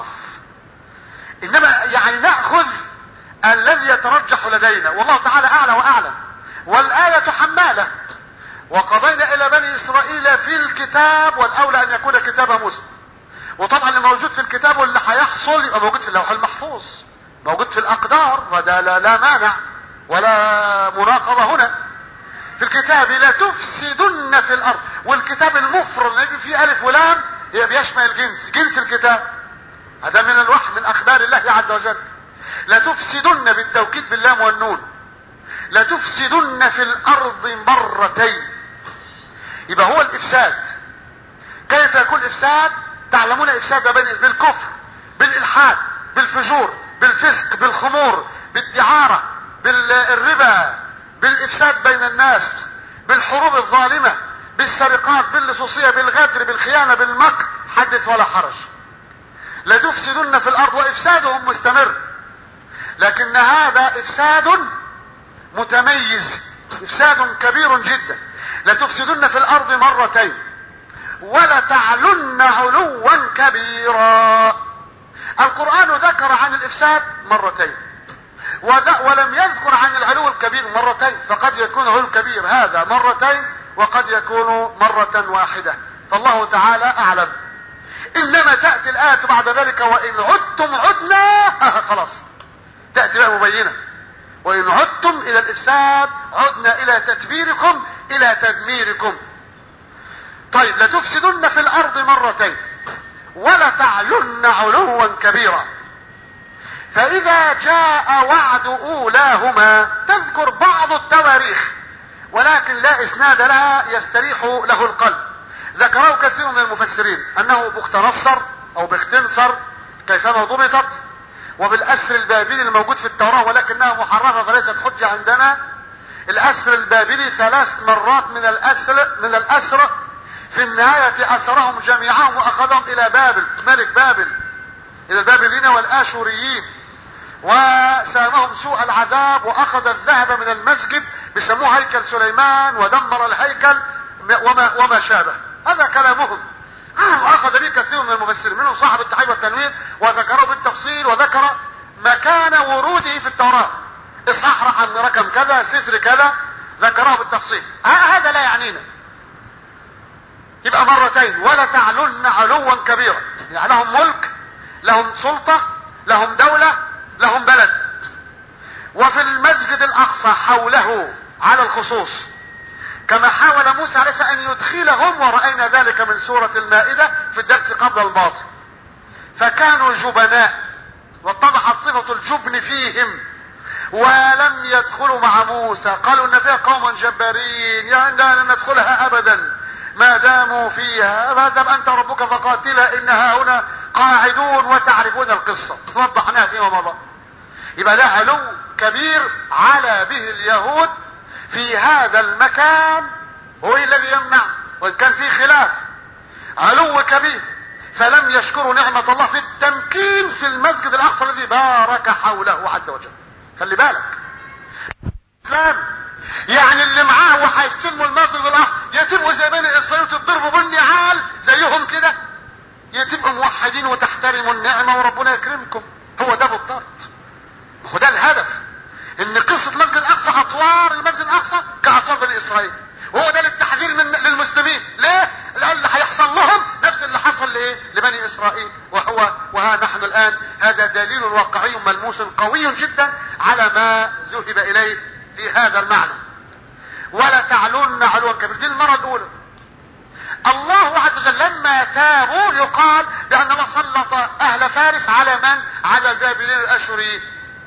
انما يعني نأخذ الذي يترجح لدينا، والله تعالى اعلى واعلم، والآية حمالة. وقضينا الى بني اسرائيل في الكتاب، والاولى ان يكون كتاب موسى. وطبعا اللي موجود في الكتاب واللي هيحصل يبقى موجود في اللوح المحفوظ، موجود في الاقدار، وده لا مانع ولا مناقضة هنا. في الكتاب لا تفسدن في الارض، والكتاب المفرد اللي يجي فيه الف ولام يبقى بيشمل الجنس، جنس الكتاب. هذا من الوحي، من اخبار الله عز وجل. لا تفسدن بالتوكيد باللام والنون، لا تفسدن في الارض مرتين. يبقى هو الافساد. كيف يكون افساد؟ تعلمون افساد بني بالكفر، بالالحاد، بالفجور، بالفسق، بالخمور، بالدعارة، بالربا، بالافساد بين الناس، بالحروب الظالمة، بالسرقات، باللصوصية، بالغدر، بالخيانة، بالمكر. حدث ولا حرج. لا تفسدن في الارض، وافسادهم مستمر، لكن هذا افساد متميز، افساد كبير جدا. لا تفسدن في الارض مرتين ولا تعلن علوا كبيرا. القرآن ذكر عن الافساد مرتين ولم يذكر عن العلو الكبير مرتين، فقد يكون علو كبير هذا مرتين وقد يكون مرة واحدة، فالله تعالى اعلم. انما تأتي الآية بعد ذلك: وان عدتم عدنا. خلاص تأتي بقى مبينة: وان عدتم الى الافساد عدنا الى تتبيركم، الى تدميركم. طيب، لتفسدن في الارض مرتين ولا تعلن علوا كبيرا. فاذا جاء وعد اولاهما، تذكر بعض التواريخ ولكن لا اسناد لها يستريح له القلب. ذكره كثير من المفسرين انه بختنصر او بختنصر كيفما ضبطت، وبالاسر البابلي الموجود في التوراة ولكنها محرفة فليست حجة عندنا. الاسر البابلي 3 مرات من الاسر في النهاية اسرهم جميعهم واخذهم الى بابل، ملك بابل، الى البابليين والاشوريين، وسامهم سوء العذاب، واخذ الذهب من المسجد بيسموه هيكل سليمان، ودمر الهيكل وما شابه. هذا كلامهم، واخذ به كثير من المفسرين، منهم صاحب التحرير والتنوير، وذكره بالتفصيل وذكر مكان وروده في التوراة. اصحاح رقم كذا، سفر كذا، ذكره بالتفصيل. هذا لا يعنينا. يبقى مرتين ولا تعلن علوا كبيرا، يعني لهم ملك، لهم سلطة، لهم دولة، لهم بلد. الأقصى حوله على الخصوص، كما حاول موسى عليه السلام أن يدخلهم، ورأينا ذلك من سورة المائدة في الدرس قبل الماضي. فكانوا جبناء، واتضحت صفة الجبن فيهم، ولم يدخلوا مع موسى. قالوا ان فيها قوما جبارين، يعني لا ندخلها ابدا ما داموا فيها، فاذهب انت وربك فقاتلا انها هنا قاعدون. وتعرفون القصة وضحناها فيما مضى. يبقى ده علو كبير على به اليهود في هذا المكان، هو الذي يمنع، وان كان فيه خلاف، علو كبير. فلم يشكروا نعمة الله في التمكين في المسجد الاقصى الذي بارك حوله عز وجل. خلي بالك، يعني اللي معاه وهيستلموا المسجد الاقصى يتبقوا زي بني اسرائيل تضربوا بالنعال زيهم كده، يتبقوا موحدين وتحترموا النعمة وربنا يكرمكم. هو ده بالضبط، هو ده الهدف، ان قصة المسجد الاقصى اطوار المسجد الاقصى كاطوار بني اسرائيل. وهو ده للتحذير للمسلمين. ليه؟ لان اللي هيحصل لهم نفس اللي حصل لبني اسرائيل. وها نحن الان، هذا دليل واقعي ملموس قوي جدا على ما ذهب اليه في هذا المعنى. ولا تعلن علوا كبير، دي المرة الاولى. الله عز وجل لما تابوا يقال بان الله سلط اهل فارس على من؟ على البابليين الاشوريين،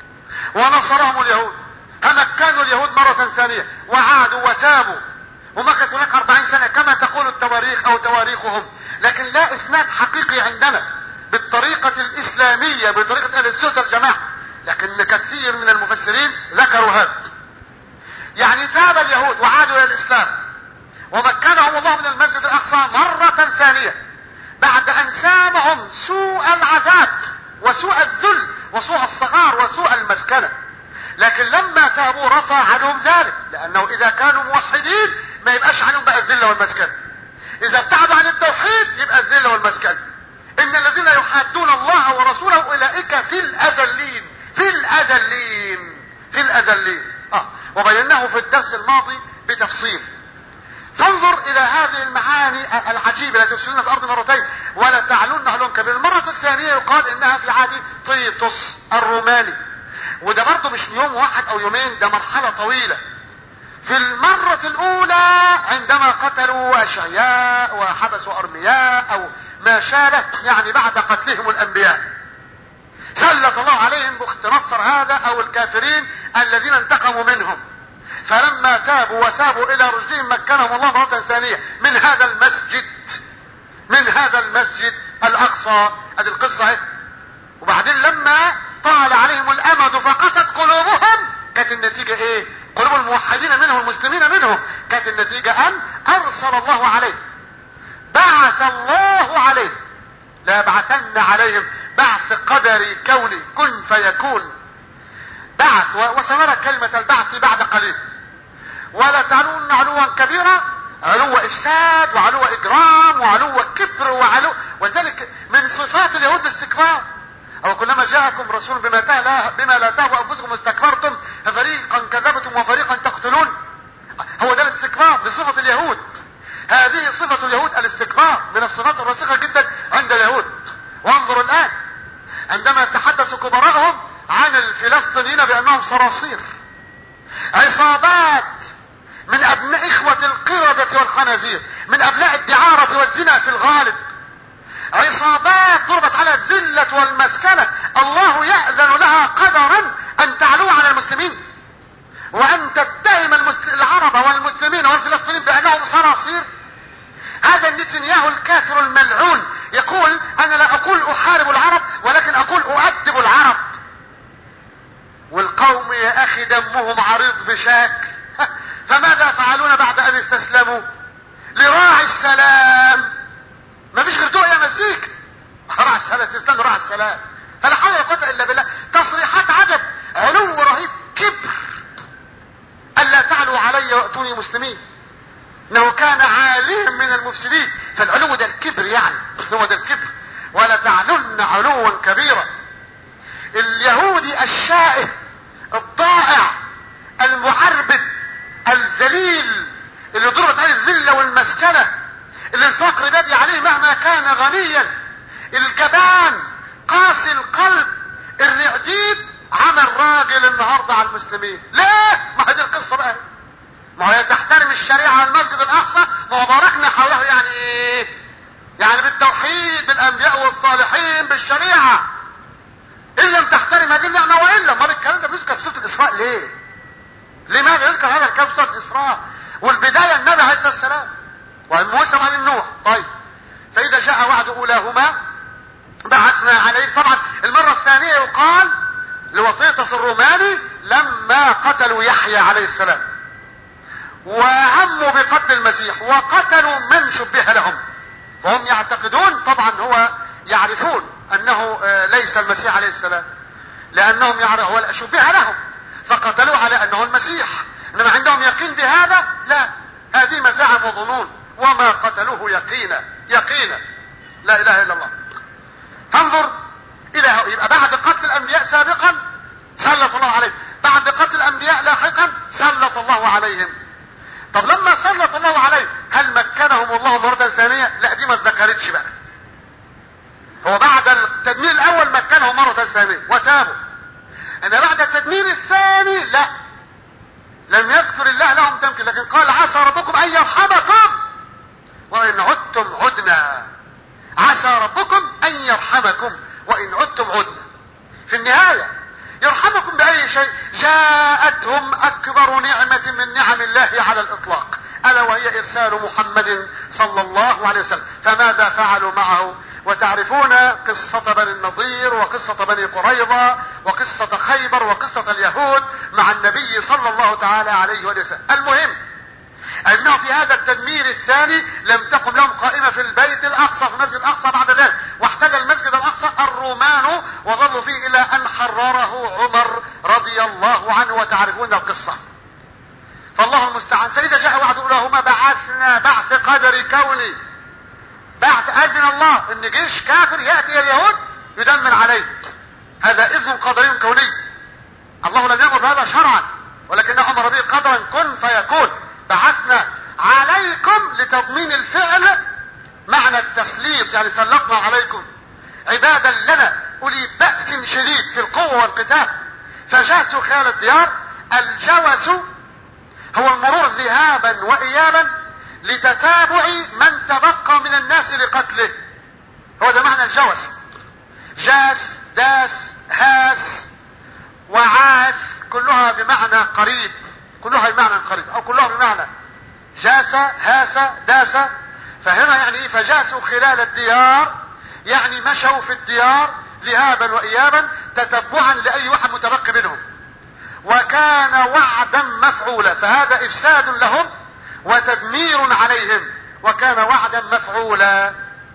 ونصرهم اليهود. تمكنوا اليهود مرة ثانية وعادوا وتابوا، ومكثوا هناك 40 سنة كما تقول التواريخ او تواريخهم. لكن لا اسناد حقيقي عندنا بالطريقة الاسلامية، بطريقة اهل السنة والجماعة، لكن كثير من المفسرين ذكروا هذا. يعني تاب اليهود وعادوا الى الاسلام، ومكنهم الله من المسجد الاقصى مرة ثانية بعد ان سامهم سوء العذاب وسوء الذل وسوء الصغار وسوء المسكنة. لكن لما تابوا رفع عنهم ذلك، لانه اذا كانوا موحدين ما يبقاش عنهم بقى الذله والمسكنه. اذا ابتعدوا عن التوحيد يبقى الذله والمسكنه. ان الذين يحادون الله ورسوله اولئك في الاذلين، في الاذلين، في الاذلين. وبيناه في الدرس الماضي بتفصيل. فانظر الى هذه المعاني العجيبه التي تفسرون في الارض مرتين. ولا تعلن علوا كبير. المره الثانيه يقال انها في عهد طيطس الروماني، وده برضه مش يوم واحد او يومين، ده مرحلة طويلة. في المرة الاولى عندما قتلوا اشعياء وحبسوا ارمياء او ما شابه، يعني بعد قتلهم الانبياء، سلط الله عليهم بخت نصر هذا او الكافرين الذين انتقموا منهم. فلما تابوا وثابوا الى رشدهم مكنهم الله مرة ثانية من هذا المسجد، من هذا المسجد الاقصى. ادي القصة اهي. وبعدين لما طال عليهم الامد فقست قلوبهم، كانت النتيجة ايه؟ قلوب الموحدين منهم المسلمين منهم، كانت النتيجة ان ارسل الله عليه، بعث الله عليه، لا بعثن عليهم بعث قدري كوني كن فيكون، بعث. وسنرى كلمة البعث بعد قليل. ولا تعلون علوا كبيرا، علو افساد وعلو اجرام وعلو كبر وعلو، وذلك من صفات اليهود الاستكبار. او كلما جاءكم رسول بما لا تهوى انفسكم استكبرتم ففريقا كذبتم وفريقا تقتلون. هو ده الاستكبار، دي صفة اليهود. هذه صفة اليهود الاستكبار، من الصفات الراسخة جدا عند اليهود. وانظروا الان عندما تحدث كبراءهم عن الفلسطينيين بانهم صراصير، عصابات من ابناء اخوة القردة والخنازير، من ابناء الدعارة والزنا في الغالب، عصابات ضربت على الذلة والمسكنة. الله يأذن لها قدرا ان تعلو على المسلمين، وان تتهم العرب والمسلمين والفلسطينيين بانهم صراصير. هذا نتنياهو الكافر الملعون يقول انا لا اقول احارب العرب ولكن اقول اؤدب العرب. والقوم يا اخي دمهم عريض بشكل. فماذا فعلون بعد ان استسلموا؟ لراعي السلام. ما فيش غير دول يا مسيك، راعي السلام، استسلام راعي السلام. فلا حول ولا قوة الا بالله. تصريحات عجب، علو رهيب، كبر. الا تعلوا علي واتوني مسلمين. انه كان عاليا من المفسدين. فالعلو ده الكبر، يعني هو ده الكبر. ولا تعلن علوا كبيرا. اليهودي الشائه الضائع المعربد الذليل اللي ضربت عليه الذله والمسكنه، اللي الفقر بادي عليه مهما كان غنيا، الجبان قاسي القلب الرعديد، عمل راجل النهارده على المسلمين. ليه؟ ما هذه القصة بقى، ما هي تحترم الشريعة المسجد الأقصى، ما هو باركنا حوله يعني ايه؟ يعني بالتوحيد، بالأنبياء والصالحين، بالشريعة. إن لم تحترم هذه النعمة وإلا، ما الكلام ده بيذكر في سورة الإسراء ليه؟ لماذا يذكر هذا الكلام في سورة الإسراء؟ والبداية النبي عليه الصلاة والسلام وموسى وبعدين نوح. طيب، فإذا جاء وعد أولاهما بعثنا عليه. طبعا المرة الثانية يقال لوطيطس الروماني لما قتلوا يحيى عليه السلام وهموا بقتل المسيح وقتلوا من شبه لهم، وهم يعتقدون طبعا هو يعرفون انه ليس المسيح عليه السلام، لانهم هو شبه لهم فقتلوه على انه المسيح، انما عندهم يقين بهذا؟ لا، هذه مزاعم وظنون، وما قتلوه يقينا. لا اله الا الله. فانظر الى، يبقى بعد قتل الانبياء سابقا سلط الله عليهم، بعد قتل الانبياء لاحقا سلط الله عليهم. طب لما سلط الله عليهم هل مكنهم الله مرة ثانية؟ لا، دي ما اتذكرتش بقى. هو بعد التدمير الاول مكنهم مرة ثانية وتابوا، ان بعد التدمير الثاني لا، لم يذكر الله لهم تمكين، لكن قال عسى ربكم ان يرحمكم وان عدتم عدنا. عسى ربكم ان يرحمكم وان عدتم عدنا. في النهاية يرحمكم بأي شيء؟ جاءتهم أكبر نعمة من نعم الله على الإطلاق، ألا وهي إرسال محمد صلى الله عليه وسلم. فماذا فعلوا معه؟ وتعرفون قصة بني النضير وقصة بني قريظة وقصة خيبر وقصة اليهود مع النبي صلى الله تعالى عليه وسلم. المهم انه في هذا التدمير الثاني لم تقم لهم قائمة في البيت الاقصى، في المسجد الاقصى. بعد ذلك واحتل المسجد الاقصى الرومان وظلوا فيه الى ان حرره عمر رضي الله عنه، وتعرفون القصة. فالله المستعان. فاذا جاء وعد اولاهما بعثنا بعث قدري كوني، بعث اذن الله ان جيش كافر ياتي اليهود يدمر عليه، هذا اذن قدري كوني. الله لم يامر بهذا شرعا، ولكنه امر به قدرا، كن فيكون. بعثنا عليكم لتضمين الفعل، معنى التسليط يعني سلطنا عليكم عبادا لنا اولي بأس شديد في القوة والقتال فجاسوا خلال الديار. الجوس هو المرور ذهابا وايابا لتتابع من تبقى من الناس لقتله، هو ده معنى الجوس. جاس، داس، هاس وعاث كلها بمعنى قريب، كلها بمعنى قريب او كلها بمعنى جاس هاس داس. فهنا يعني ايه؟ فجاسوا خلال الديار، يعني مشوا في الديار ذهابا وايابا تتبعا لاي واحد متبقي منهم، وكان وعدا مفعولا. فهذا افساد لهم وتدمير عليهم، وكان وعدا مفعولا.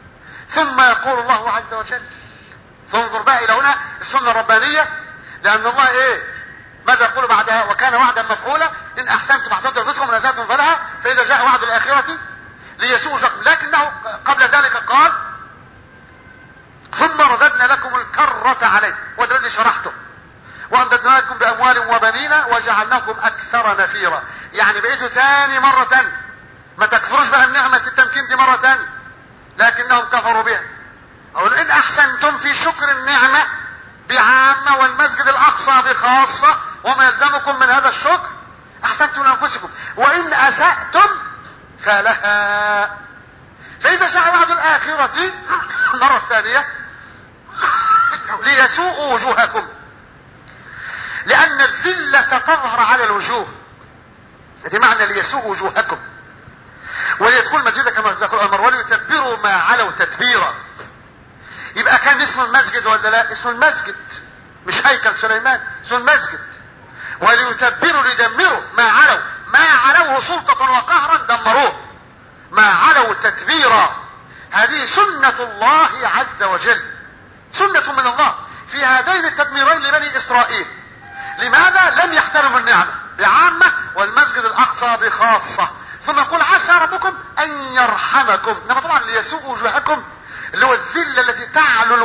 ثم يقول الله عز وجل، فانظر بقى الى هنا السنة الربانية، لان الله ايه ماذا يقول بعدها؟ وكان وعدا مفعولا ان احسنتم احسنتم لانفسكم وان اسأتم فلها، فاذا جاء وعد الاخرة ليسوء وجهكم. لكنه قبل ذلك قال ثم رددنا لكم الكرة عليه، وده الذي شرحته، وامددناكم باموال وبنين وجعلناكم اكثر نفيرا. يعني بقيتوا تاني مرة تاني، ما تكفروش بقى نعمة التمكين دي مرة تاني، لكنهم كفروا بها. او ان احسنتم في شكر النعمة بعامة والمسجد الاقصى بخاصة، وما يلزمكم من هذا الشكر احسنتم لانفسكم، وان اسأتم فلها. فاذا جاء وعد الاخرة مرة ثانية ليسوءوا وجوهكم، لان الذلة ستظهر على الوجوه، هذه معنى ليسوء وجوهكم وليدخل المسجد كما دخل الامر وليتبروا ما علوا تتبيرا. يبقى كان اسمه المسجد ولا لا؟ اسمه المسجد، مش هيكل سليمان، اسمه المسجد. وليتبروا ليدمروا ما علوه سلطة وقهرا دمروه، ما علوا تتبيرا. هذه سنة الله عز وجل، سنة من الله في هذين التدميرين لبني اسرائيل. لماذا؟ لم يحترموا النعمة بعامة والمسجد الاقصى بخاصة. ثم يقول عسى ربكم ان يرحمكم، انما طبعا ليسوء وجوهكم اللي هو الذلة التي تعلو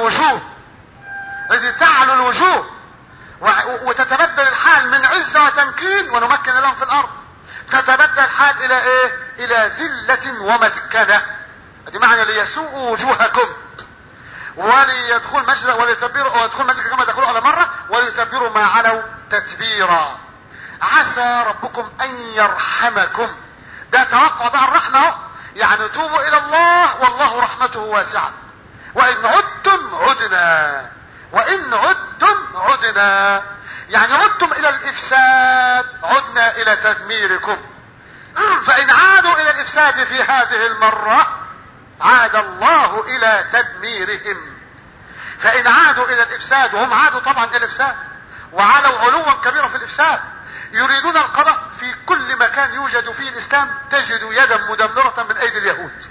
الوجوه، وتتبدل الحال من عزة وتمكين ونمكن لهم في الارض، تتبدل الحال الى ايه؟ الى ذلة ومسكنة. هذه معنى ليسوء وجوهكم وليدخل مسجد وليتبروا، ويدخل مسجد كما دخلوا على مرة وليتبروا ما علوا تتبيرا. عسى ربكم ان يرحمكم. ده توقع بقى الرحمة اهو، يعني توبوا الى الله والله رحمته واسعة. وان عدتم عدنا، وان عدتم عدنا، يعني عدتم الى الافساد عدنا الى تدميركم. فان عادوا الى الافساد في هذه المرة عاد الله الى تدميرهم. فان عادوا الى الافساد، وهم عادوا طبعا الى الافساد وعلوا علوا كبيرا في الافساد، يريدون القضاء في كل مكان يوجد فيه الاسلام تجد يدا مدمرة من ايدي اليهود.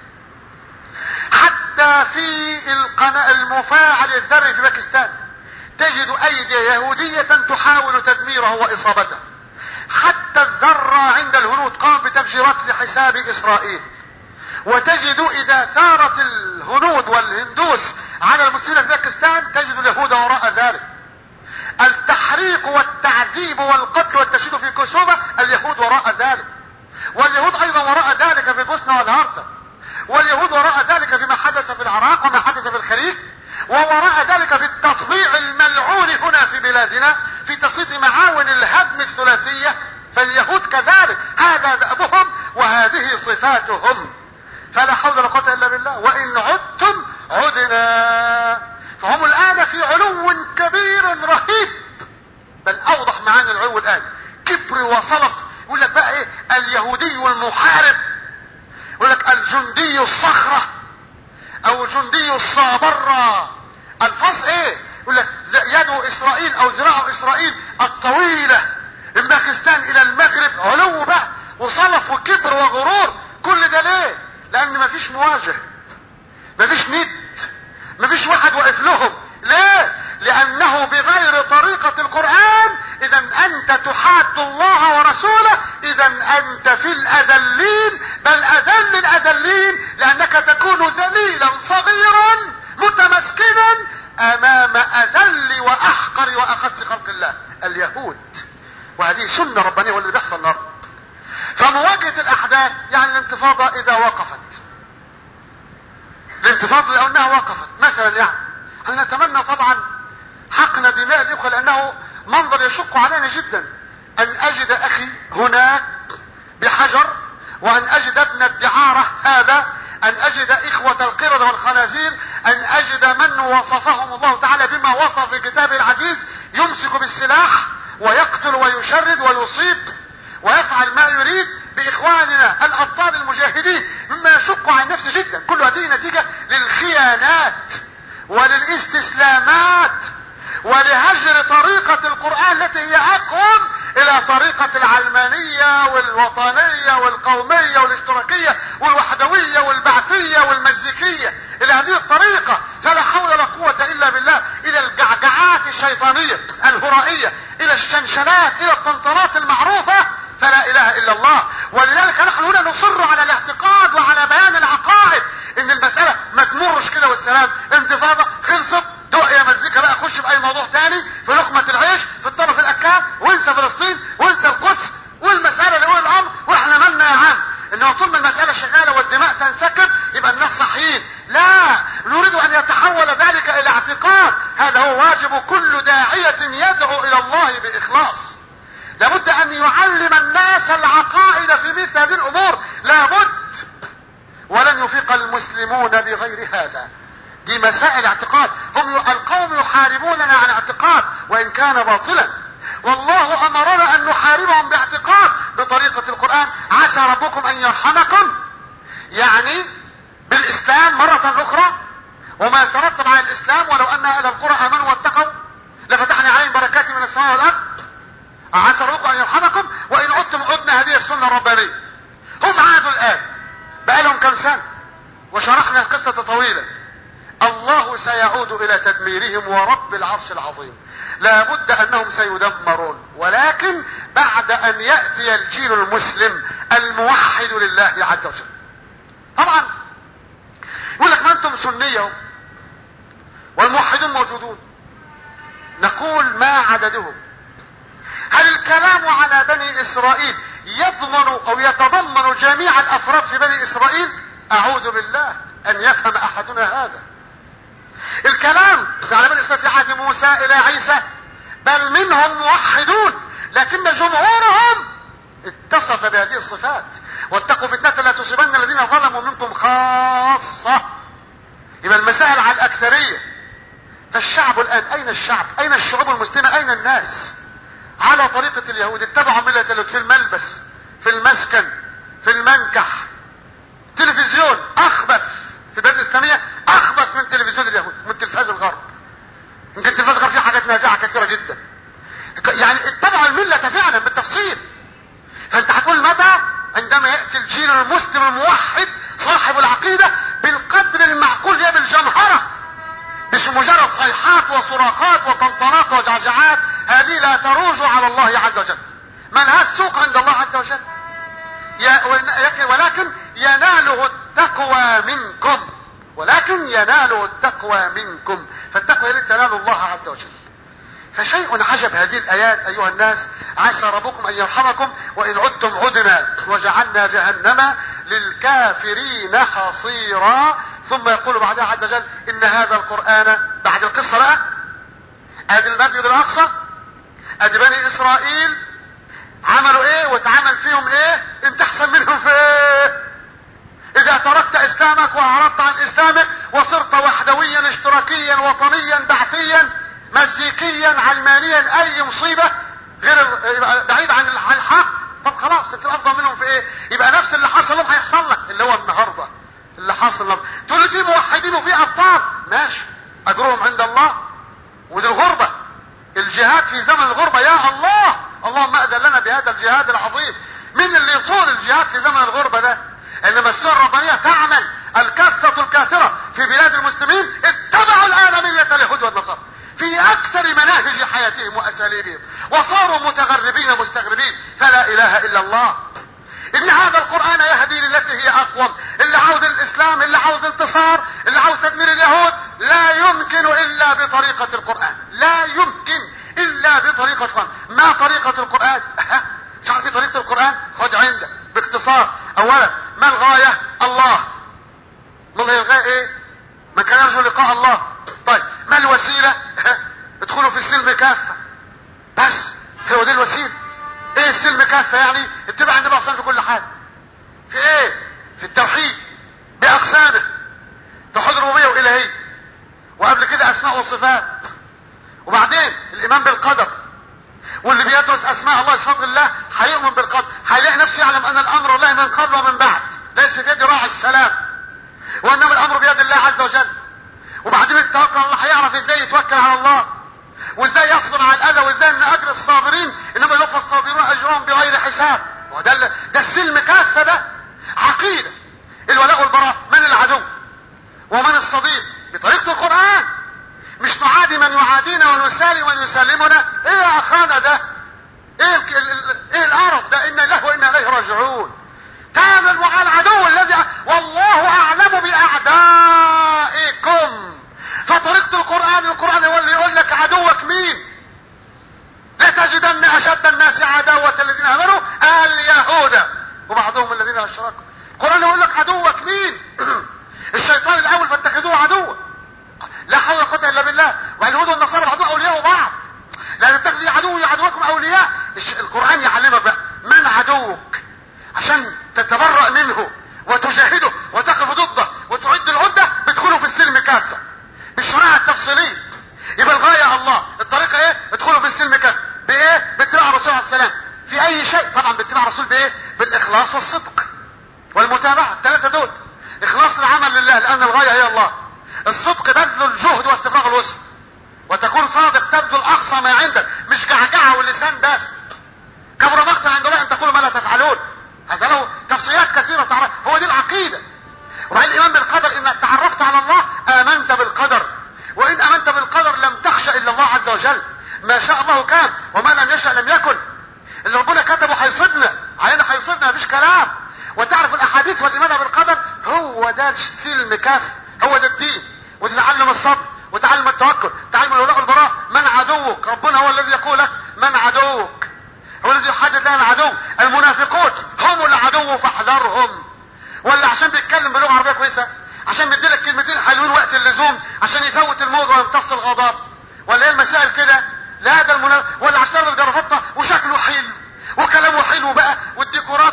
حتى في القناة المفاعل الذري في باكستان تجد ايدي يهودية تحاول تدميره واصابته. حتى الذرة عند الهنود قام بتفجيرات لحساب اسرائيل. وتجد اذا ثارت الهنود والهندوس على المسلمين في باكستان تجد اليهود وراء ذلك. التحريق والتعذيب والقتل والتشييد في كوسوفا اليهود وراء ذلك. واليهود ايضا وراء ذلك في بوسنا والهرسك. واليهود وراء ذلك فيما حدث في العراق وما حدث في الخليج. ووراء ذلك في التطبيع الملعون هنا في بلادنا في تسليط معاون الهدم الثلاثية. فاليهود كذلك، هذا دأبهم وهذه صفاتهم. فلا حول ولا قوة الا بالله. وان عدتم عدنا. فهم الان في علو كبير رهيب، بل اوضح معاني العلو الان كبر وصلف. يقول لك بقى ايه؟ اليهودي المحارب، يقول لك الجندي الصخرة او الجندي الصابرة. الفاظ ايه؟ يقول لك يد اسرائيل او ذراع اسرائيل الطويلة من باكستان الى المغرب. علو بقى وصلف وكبر وغرور. كل ده ليه؟ لان مفيش مواجهة، مفيش ند، مفيش واحد واقف لهم. ليه؟ لانه بغير طريقة القرآن. اذا انت تحاد الله ورسوله، اذا انت في الاذلين، بل اذل الاذلين، لانك تكون ذليلا صغيرا متمسكنا امام اذل واحقر واخس خلق الله اليهود. وهذه سنة ربانية واللي بيحصل النهارده. فمواجهة الاحداث يعني الانتفاضة اذا وقفت، الانتفاضة لو انها وقفت مثلا، يعني احنا نتمنى طبعا حقن دماء الاخوة، لانه منظر يشق علينا جدا ان اجد اخي هناك بحجر، وان اجد ابن الدعارة هذا، ان اجد اخوة القردة والخنازير، ان اجد من وصفهم الله تعالى بما وصف في كتابه العزيز، يمسك بالسلاح ويقتل ويشرد ويصيب ويفعل ما يريد باخواننا الابطال المجاهدين، مما يشق على النفس جدا. كل هذه نتيجة للخيانات وللاستسلامات ولهجر طريقة القرآن التي هي اقوم الى طريقة العلمانية والوطنية والقومية والاشتراكية والوحدوية والبعثية والمزيكية، الى هذه الطريقة. فلا حول ولا قوة الا بالله. الى الجعجعات الشيطانية الهرائية، الى الشنشنات، الى الطنطنات المعروفة. فلا اله الا الله. ولذلك نحن هنا نصر على الاعتقاد وعلى بيان العقائد، ان المسألة ما تمرش كده والسلام. انتفاضة خلصت، دق يا مزيكا بقى، خش في اي موضوع تاني، في لقمة العيش، في الطرف الاكام، وانسى فلسطين وانسى القدس والمسألة لأولي الامر، واحنا مالنا يا عم. انما طول ما المسألة شغالة والدماء تنسكب يبقى الناس صحيين. لا، نريد ان يتحول ذلك الى اعتقاد. هذا هو واجب كل داعية يدعو الى الله باخلاص. لابد ان يعلم الناس العقائد في مثل هذه الامور، لابد. ولن يفيق المسلمون بغير هذا. دي مسائل اعتقاد. القوم يحاربوننا عن اعتقاد وان كان باطلا، والله امرنا ان نحاربهم باعتقاد بطريقة القرآن. عسى ربكم ان يرحمكم، يعني بالاسلام مرة اخرى وما يترتب على الاسلام. ولو ان اهل القرى امنوا واتقوا لفتحنا عليهم بركات من السماء والارض. عسى ربكم ان يرحمكم وان عدتم عدنا. هذه السنة الربانية. هم عادوا الان بقى لهم كم سنة وشرحنا القصة طويلة. الله سيعود الى تدميرهم ورب العرش العظيم. لابد انهم سيدمرون، ولكن بعد ان يأتي الجيل المسلم الموحد لله عز وجل. طبعا يقول لك ما انتم سنية والموحدون موجودون. نقول ما عددهم؟ هل الكلام على بني اسرائيل يضمن او يتضمن جميع الافراد في بني اسرائيل؟ اعوذ بالله ان يفهم احدنا هذا. الكلام على بني اسرائيل في عهد موسى الى عيسى، بل منهم موحدون، لكن جمهورهم اتصف بهذه الصفات. واتقوا فتنة لا تصيبن الذين ظلموا منكم خاصة. يبقى المسائل على الأكثرية. فالشعب الآن، أين الشعب؟ أين الشعوب المسلمة؟ أين الناس؟ على طريقة اليهود، اتبعوا ملة اليهود في الملبس، في المسكن، في المنكح. تلفزيون أخبث في البلاد الإسلامية، أخبث من تلفزيون اليهود، من تلفاز الغرب. يمكن تلفاز الغرب فيه حاجات نافعة كثيرة جدا. يعني اتبعوا الملة فعلا بالتفصيل. فانت هتقول متى؟ عندما يأتي الجيل المسلم الموحد صاحب العقيدة بالقدر المعقول، يا بالجمهرة، مش مجرد صيحات وصراخات وطنطنات وجعجعات. هذه لا تروج على الله عز وجل، ما لها السوق عند الله عز وجل. ولكن يناله التقوى منكم، ولكن يناله التقوى منكم. فالتقوى يريد تنال الله عز وجل. فشيء عجب هذه الآيات أيها الناس. عسى ربكم أن يرحمكم وإن عدتم عدنا وجعلنا جهنم للكافرين حصيرا. ثم يقول بعدها عز وجل إن هذا القرآن، بعد القصة بقى، ادي المسجد الأقصى، ادي بني إسرائيل عملوا ايه واتعمل فيهم ايه، انت احسن منهم في ايه؟ اذا تركت اسلامك واعرضت عن اسلامك وصرت وحدويا اشتراكيا وطنيا بعثيا مزيكيا علمانيا، اي مصيبة غير بعيد عن الحق، طب خلاص انت افضل منهم في ايه؟ يبقى نفس اللي حصل لهم هيحصل لك، اللي هو النهارده اللي حاصل لهم. تقول لي في موحدين وفي ابطال، ماشي، اجرهم عند الله. ودي الغربة، الجهاد في زمن الغربة، يا الله، اللهم اذن لنا بهذا الجهاد العظيم. مين اللي يطول الجهاد في زمن الغربة ده؟ انما السنة الربانية تعمل. الكافة الكاثرة في بلاد المسلمين اتبعوا الآن ملة اليهود والنصارى في اكثر مناهج حياتهم واساليبهم، وصاروا متغربين مستغربين. فلا اله الا الله. ان هذا القرآن يهدي للتي هي اقوم. اللي عاوز الاسلام، اللي عاوز انتصار، اللي عاوز تدمير اليهود، لا يمكن الا بطريقة القرآن، لا يمكن الا بطريقة القرآن. ما طريقة القرآن؟ مش عارف طريقة القرآن؟ خد عندك باختصار. اولا، ما الغاية؟ الله. ما الغاية ايه؟ من كان يرجو لقاء الله. طيب، ما الوسيلة؟ ادخلوا في السلم كافة. بس هو دي الوسيلة. ايه السلم كافة يعني؟ اتبع النبي صلى الله عليه وسلم في كل حاجة. في ايه؟ في التوحيد باقسامه، توحيد الربوبية والالهية، وقبل كده اسماء وصفات، وبعدين الايمان بالقدر. واللي بيدرس اسماء الله صفات الله هيؤمن بالقدر، هيلاقي نفسه يعلم ان الامر الله من قبل ومن بعد، ليس بيد راعي السلام، وانما الامر بيد الله عز وجل. وبعدين التوكل على الله، هيعرف ازاي يتوكل على الله، وازاي يصبر على الاذى، وازاي ان اجر الصابرين انما يوفى الصابرون اجرهم بغير حساب. وده السلم كافه، ده عقيده الولاء والبراء. من العدو ومن الصديق بطريقه القران، مش نعادي من يعادينا ونسالم من يسلمنا. ايه يا اخانا ده؟ ايه القرف ده؟ انا له وانا اليه راجعون. تعاملوا مع العدو الذي والله اعلم باعدائكم. فطريقة القرآن هو اللي يقول لك عدوك مين. لتجدن اشد الناس عداوة الذين امنوا اليهود وبعضهم الذين اشركوا. القرآن يقول لك عدوك مين. الشيطان الاول فاتخذوه عدوا، لا حول ولا قوة الا بالله. واليهود والنصارى بعضهم اولياء بعض، لا تتخذوا عدوي عدوكم اولياء. القرآن يعلمك بقى من عدوك عشان تتبرأ منه وتجاهده وتقف ضده وتعد العدة. بتدخلوا في السلم كافة بالشريعة التفصيلية. يبقى الغاية الله، الطريقة ايه؟ ادخلوا في السلم كافة. بايه؟ باتباع الرسول عليه السلام في اي شيء. طبعا باتباع الرسول بايه؟ بالاخلاص والصدق والمتابعة. الثلاثة دول، اخلاص العمل لله لان الغاية هي الله، الصدق بذل الجهد واستفراغ الوسع، وتكون صادق تبذل اقصى ما عندك، مش جعجعة واللسان بس. كبر مقتا عند الله ان تقولوا ما لا تفعلون. هذا له تفصيلات كثيرة تعرف. هو دي العقيدة. وبعدين الايمان بالقدر، انك تعرفت على الله امنت بالقدر، وان امنت بالقدر لم تخشى الا الله عز وجل. ما شاء الله كان وما لم يشاء لم يكن. اللي ربنا كتبه هيصيبنا، علينا هيصيبنا، مفيش كلام. وتعرف الاحاديث والايمان بالقدر، هو ده السلم كاف، هو ده الدين. وتتعلم الصبر وتعلم التوكل، تعلم الولاء والبراء. من عدوك؟ ربنا هو الذي يقول لك من عدوك، هو الذي يحدد لنا العدو. المنافقون هم العدو فاحذرهم. ولا عشان بيتكلم بلغه عربيه كويسه، عشان بيديلك كلمتين حلوين وقت اللزوم عشان يفوت الموج ويمتص الغضب، ولا ايه المسائل كده؟ لا ده ولا عشان يلبس جرافطه وشكله حلو وكلامه حلو بقى والديكورات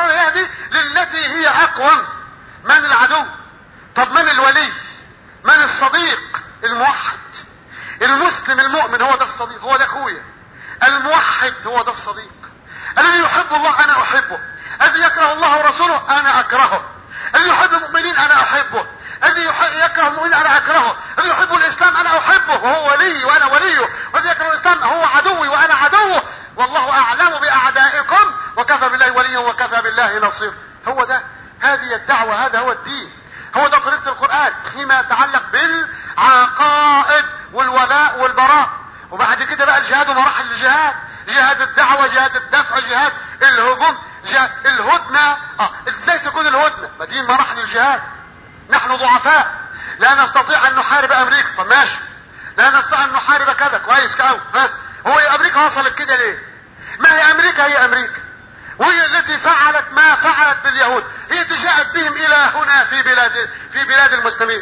وتعالى يهدي للتي هي اقوم. من العدو؟ طب من الولي؟ من الصديق؟ الموحد المسلم المؤمن، هو ده الصديق، هو ده اخويا. الموحد هو ده الصديق. الذي يحب الله انا احبه، الذي يكره الله ورسوله انا اكرهه، الذي يحب المؤمنين انا احبه، الذي يكره المؤمنين انا اكرهه، الذي يحب الاسلام انا احبه وهو ولي وانا وليه، والذي يكره الاسلام هو عدوي وانا عدوه، والله اعلم باعدائكم وكفى بالله وليا وكفى بالله نصير. هو ده، هذه الدعوة، هذا هو الدين، هو ده طريقة القرآن فيما يتعلق بالعقائد والولاء والبراء. وبعد كده بقى الجهاد ومراحل الجهاد، جهاد الدعوة، جهاد الدفع، جهاد الهجوم، جهاد الهدنة. ازاي تكون الهدنة؟ ما دي مراحل الجهاد. نحن ضعفاء لا نستطيع ان نحارب امريكا، طب ماشي، لا نستطيع ان نحارب كذا، كويس قوي. هو امريكا وصلت كده ليه؟ ما هي امريكا هي امريكا، وهي التي فعلت ما فعلت باليهود، هي جاءت بهم الى هنا في بلاد المسلمين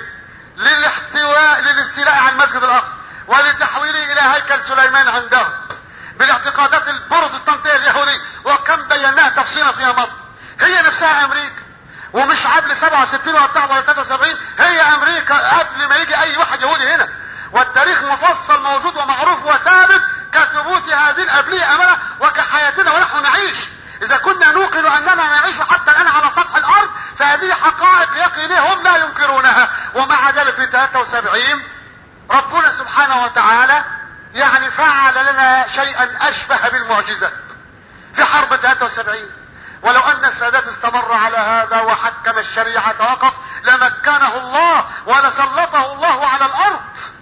للاستيلاء على المسجد الاقصى ولتحويله الى هيكل سليمان عندهم بالاعتقادات البروتستانتيه اليهوديه، وكم بيناها تفصيلا فيها مضى. هي نفسها امريكا، ومش قبل 67 ولا بتاع ولا 73، هي امريكا قبل ما يجي اي واحد يهودي هنا، والتاريخ مفصل موجود ومعروف وثابت كثبوت هذه القبليه امانه وكحياتنا ونحن نعيش. اذا كنا نوقن اننا نعيش حتى الان على سطح الارض فهذه حقائق يقينيه هم لا ينكرونها. ومع ذلك في 73 ربنا سبحانه وتعالى يعني فعل لنا شيئا اشبه بالمعجزة في حرب 73. ولو ان السادات استمر على هذا وحكم الشريعة وقف لمكنه الله ولسلطه الله على الارض،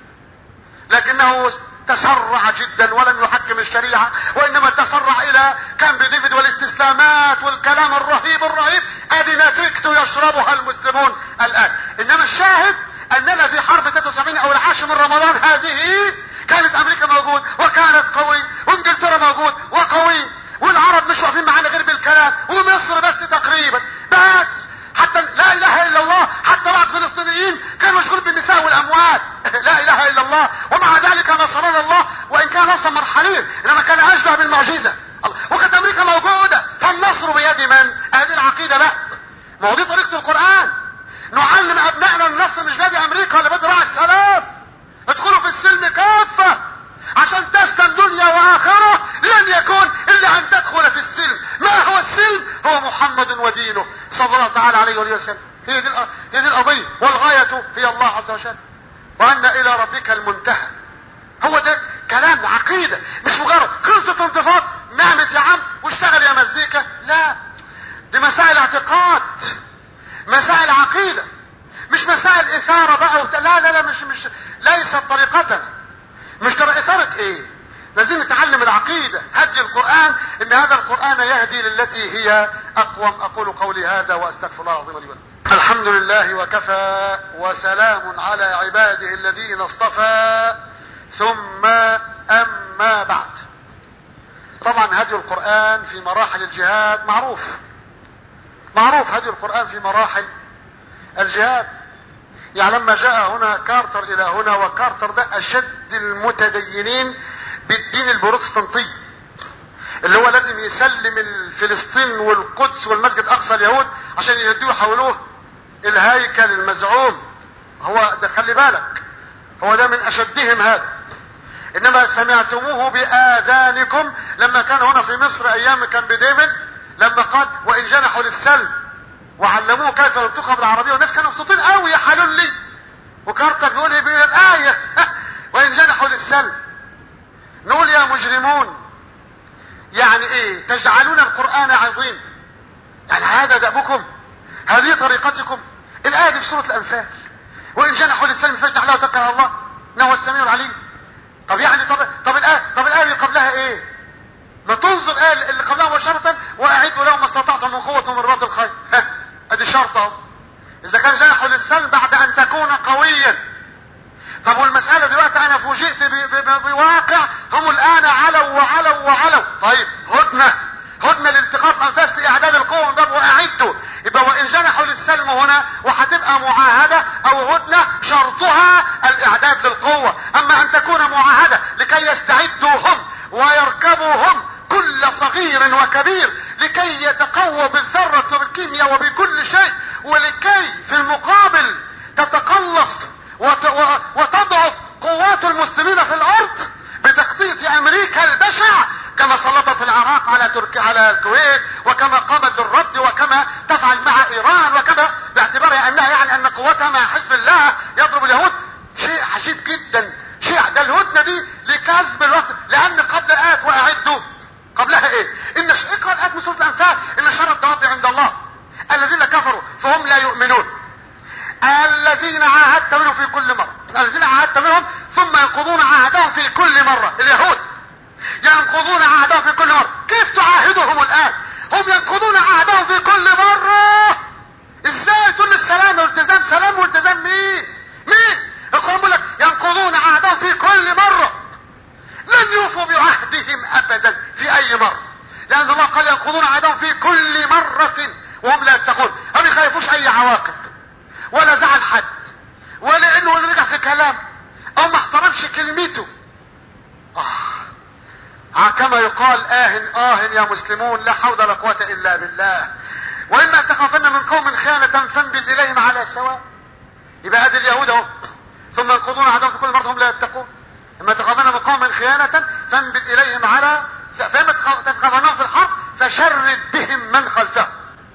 لكنه تسرع جدا ولم يحكم الشريعة، وانما تسرع الى كامب ديفيد والاستسلامات والكلام الرهيب. ادي نتيجته يشربها المسلمون الان. انما الشاهد اننا في حرب 73 او العاشر من رمضان هذه كانت امريكا موجود وكانت قوي، وانجلترا موجود وقوي، والعرب مش واقفين معانا غير بالكلام، ومصر بس تقريبا بس، حتى لا اله الا الله، حتى بعض الفلسطينيين كانوا مشغولين بالنساء والاموال لا اله الا الله، ومع ذلك نصرنا الله، وان كان نصر مرحليا انما كان اشبه بالمعجزه. وكانت امريكا موجوده، فالنصر بيد من؟ هذه العقيده بقى، ما هو دي طريقه القران. نعلم ابنائنا النصر مش بيد امريكا ولا بيد راعي السلام. ادخلوا في السلم كافه عشان تسلم دنيا واخره، لن يكون الا ان تدخل في السلم. ما هو السلم؟ هو محمد ودينه صلى الله تعالى عليه وسلم. هي دي القضيه، والغايه هي الله عز وجل، وان الى ربك المنتهى. هو ده كلام عقيده، مش مجرد خلصت انتفاض نعمت يا عم واشتغل يا مزيكا، لا، دي مسائل اعتقاد، مسائل عقيده، مش مسائل اثاره بقى لا مش ليست طريقتنا. مش ترى اثاره ايه؟ لازم نتعلم العقيده، هدي القران، ان هذا القران يهدي للتي هي اقوم. اقول قولي هذا واستغفر الله العظيم لي ولكم. الحمد لله وكفى، وسلام على عباده الذين اصطفى، ثم اما بعد. طبعا هدي القرآن في مراحل الجهاد معروف هدي القرآن في مراحل الجهاد. يعني لما جاء هنا كارتر الى هنا، وكارتر ده اشد المتدينين بالدين البروتستانتي، اللي هو لازم يسلم فلسطين والقدس والمسجد الاقصى اليهود عشان يهدوه يحولوه الهيكل المزعوم. هو ده خلي بالك، هو ده من اشدهم هذا. انما سمعتموه باذانكم لما كان هنا في مصر ايام كامب ديفيد، لما قال وان جنحوا للسلم، وعلموه كيف ينطقها بالعربيه، والناس كانوا مبسوطين قوي يا حلول لي. وكارتر بيقول ايه بالايه وان جنحوا للسلم. نقول يا مجرمون، يعني ايه تجعلون القرآن عظيم؟ يعني هذا دأبكم؟ هذه طريقتكم؟ الآية دي في سورة الأنفال، وإن جنحوا للسلم فاجنح له توكل على الله إنه هو السميع العليم. طب يعني طب الآية اللي قبلها ايه؟ ما تنظر الآية اللي قبلها مباشرة، وأعدوا لهم ما استطعتم من قوة ومن رباط الخيل. ادي شرط اهو، إذا كان جنحوا للسلم بعد أن تكون قويا. طب والمسألة دلوقتي انا فوجئت بواقع هم الان علوا. طيب هدنة لالتقاط انفاس لاعداد القوة من باب واعدوا. يبقى وان جنحوا للسلم هنا وهتبقى معاهدة او هدنة شرطها الاعداد للقوة. اما ان تكون معاهدة لكي يستعدوا هم ويركبوا هم كل صغير صغير وكبير لكي يتقوى بالذرة وبالكيمياء وبكل شيء، ولكي في المقابل تتقلص وتضعف قوات المسلمين في الارض بتخطيط امريكا البشع، كما سلطت العراق على تركيا على الكويت، وكما قامت بالرد، وكما تفعل مع ايران، وكما باعتبارها انها يعني ان قوتها مع حزب الله يضرب اليهود. شيء عجيب جدا. شيء ده الهدنه دي لكسب الوقت، لان قبل الايات واعدوا قبلها ايه؟ اقرا الايات من سوره الانفال: ان شر الدواب عند الله الذين كفروا فهم لا يؤمنون، الذين عاهدت منهم في كل مره، الذين عاهدت منهم ثم ينقضون عهدهم في كل مره. اليهود ينقضون عهدهم في كل مره، كيف تعاهدهم الان؟ هم ينقضون عهدهم في كل مره. ازاي تقول السلام والالتزام؟ سلام والتزام مين؟ القرآن بيقول لك ينقضون عهدهم في كل مره، لن يوفوا بعهدهم ابدا في اي مره، لان الله قال ينقضون عهدهم في كل مره وهم لا يتقون. ما بيخافوش اي عواقب ولا زعل حد، ولا انه اللي رجع في كلام او ما احترمش كلمته. كما يقال: يا مسلمون لا حول ولا قوة الا بالله. واما تخافن من قوم خيانة فانبذ اليهم على سواء. يبقى ادي اليهود اهو، ثم ينقضون عهدهم في كل مرة هم لا يتقون. اما تخافن من قوم خيانة فانبذ اليهم على سواء. فاما تخافنهم في الحرب فشرد بهم من خلفهم،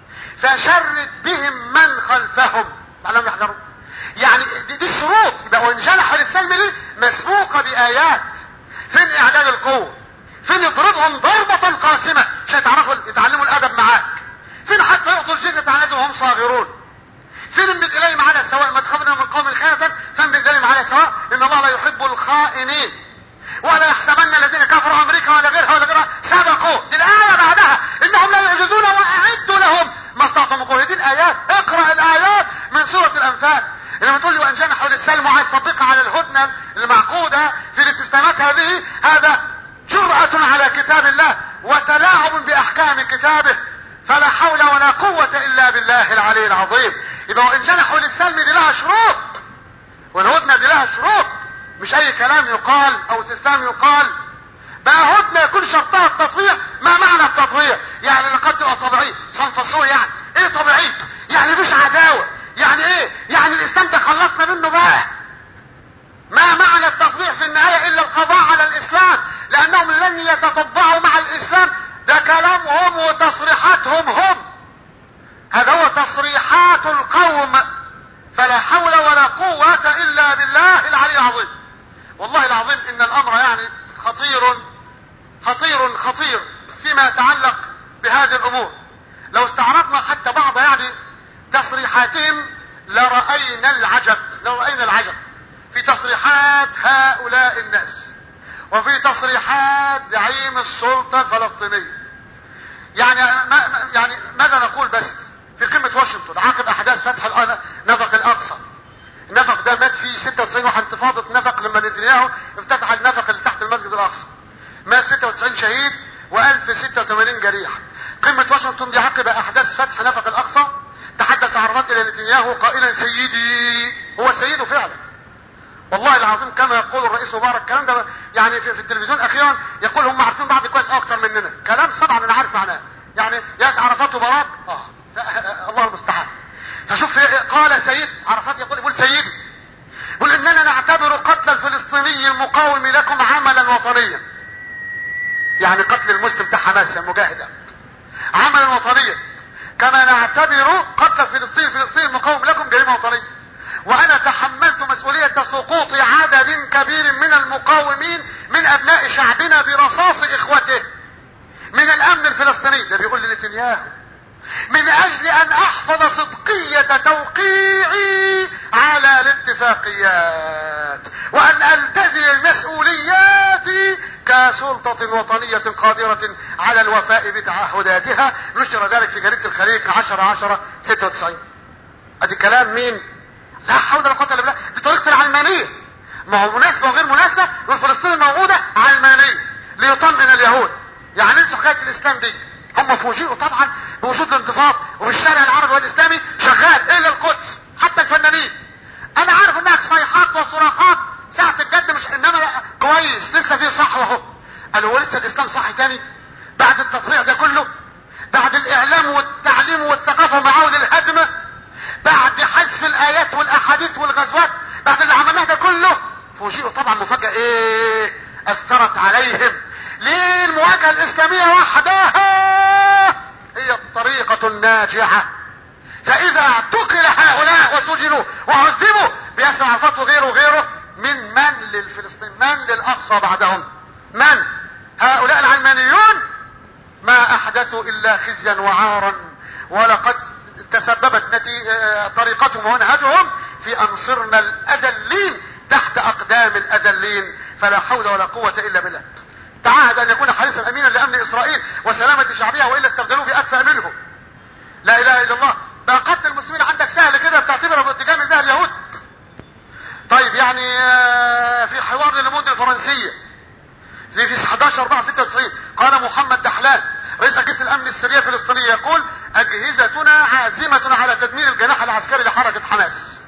لعلهم يحذرون. يعني دي الشروط. يبقى وان جنحوا للسلم دي مسبوقة بايات. فين اعداد القوة؟ فين يضربهم ضربة قاسمة عشان يتعلموا الادب معاك؟ فين حتى يعطوا الجزية عن يدهم وهم صاغرون؟ فين انبذ اليهم على سواء؟ ما تخافنا من قوم خيانة فانبذ اليهم على سواء ان الله لا يحب الخائنين. ولا يحسبن الذين كفروا امريكا ولا غيرها سبقوا. دي الايه بعدها: انهم لا يعجزون واعدوا لهم ما استطعتم من قوه. دي الايات. اقرا الايات من سوره الانفال. لما تقول لي وان جنحوا للسلم وعايز تطبقها على الهدنه المعقوده في الاستسلامات هذه، هذا جرأة على كتاب الله وتلاعب باحكام كتابه، فلا حول ولا قوة الا بالله العلي العظيم. يبقى وان جنحوا للسلم دي لها شروط، والهدنة دي لها شروط، مش اي كلام يقال او استسلام يقال. بقى هدنة يكون شرطها التطويع. ما معنى التطويع؟ يعني لقد تبقى طبيعي صنفصوه. يعني ايه طبيعي؟ يعني مفيش عداوة. يعني ايه؟ يعني الاسلام ده خلصنا منه بقى. ما معنى التطبيع في النهاية الا القضاء على الاسلام، لانهم لن يتطبعوا مع الاسلام. ده كلامهم وتصريحاتهم هم. هذا هو تصريحات القوم. فلا حول ولا قوة الا بالله العلي العظيم. والله العظيم ان الامر يعني خطير فيما يتعلق بهذه الامور. لو استعرضنا حتى بعض يعني تصريحاتهم لرأينا العجب في تصريحات هؤلاء الناس، وفي تصريحات زعيم السلطة الفلسطينية. يعني ماذا نقول بس؟ في قمة واشنطن عقب احداث فتح نفق الاقصى. النفق ده مات فيه 96 واحد، انتفاضة نفق لما نتنياهو افتتح النفق اللي تحت المسجد الاقصى. مات 96 شهيد و1086 جريح. قمة واشنطن دي عقب احداث فتح نفق الاقصى تحدث عرفات الى نتنياهو قائلا: سيدي. هو سيده فعلا والله العظيم، كما يقول الرئيس مبارك. الكلام ده يعني في التلفزيون اخيرا يقول هم عارفين بعض كويس اكتر مننا. كلام طبعا انا عارف معناه. يعني ياس عرفات وبراك الله المستعان. فشوف قال سيد عرفات، يقول سيدي، يقول اننا نعتبر قتل الفلسطيني المقاوم لكم عملا وطنيا. يعني قتل المسلم بتاع حماس المجاهدة عملا وطنيا، كما نعتبر قتل فلسطين المقاوم لكم جريمة وطنية. وانا تحملت مسؤولية سقوط عدد كبير من المقاومين من ابناء شعبنا برصاص اخوته من الامن الفلسطيني. ده بيقول لنتنياهو: من اجل ان احفظ صدقية توقيعي على الاتفاقيات وان التزم المسؤوليات كسلطة وطنية قادرة على الوفاء بتعهداتها. نشر ذلك في جريدة الخليج 10/10/96. ادي كلام مين؟ لا حول ولا قوة الا بالله. دي طريقة العلمانية. ما هو مناسبة وغير مناسبة، والفلسطين الموجودة علمانية ليطمئن اليهود. يعني نسوا حكاية الاسلام دي. هم فوجئوا طبعا بوجود الانتفاض وبالشارع العربي والاسلامي شغال الا القدس حتى الفنانين. انا عارف انها صيحات وصراخات ساعة الجد، مش انما كويس لسه في صحوة اهو. قالوا هو لسه الاسلام صح تاني بعد التطهير ايه اثرت عليهم. ليه المواجهة الاسلامية وحدها هي الطريقة الناجعة. فاذا اعتقل هؤلاء وسجنوا وعذبوا بياسر عرفات وغيره من للفلسطين، من للاقصى بعدهم، من هؤلاء العلمانيون ما احدثوا الا خزيا وعارا، ولقد تسببت طريقتهم ومنهجهم في ان صرنا الاذلين تحت اقدام الاذلين. فلا حول ولا قوة الا بالله. تعاهد ان يكون حارسا امينا لامن اسرائيل وسلامة شعبها والا استبدلوه باكفأ منه. لا اله الا الله. بقى قتل المسلمين عندك سهل كده، بتعتبره باتجاه من ده اليهود. طيب يعني في حوار للمدن الفرنسية في 11/4/96 قال محمد دحلان رئيس اجهزة الامن السرية الفلسطينية يقول اجهزتنا عازمة على تدمير الجناح العسكري لحركة حماس.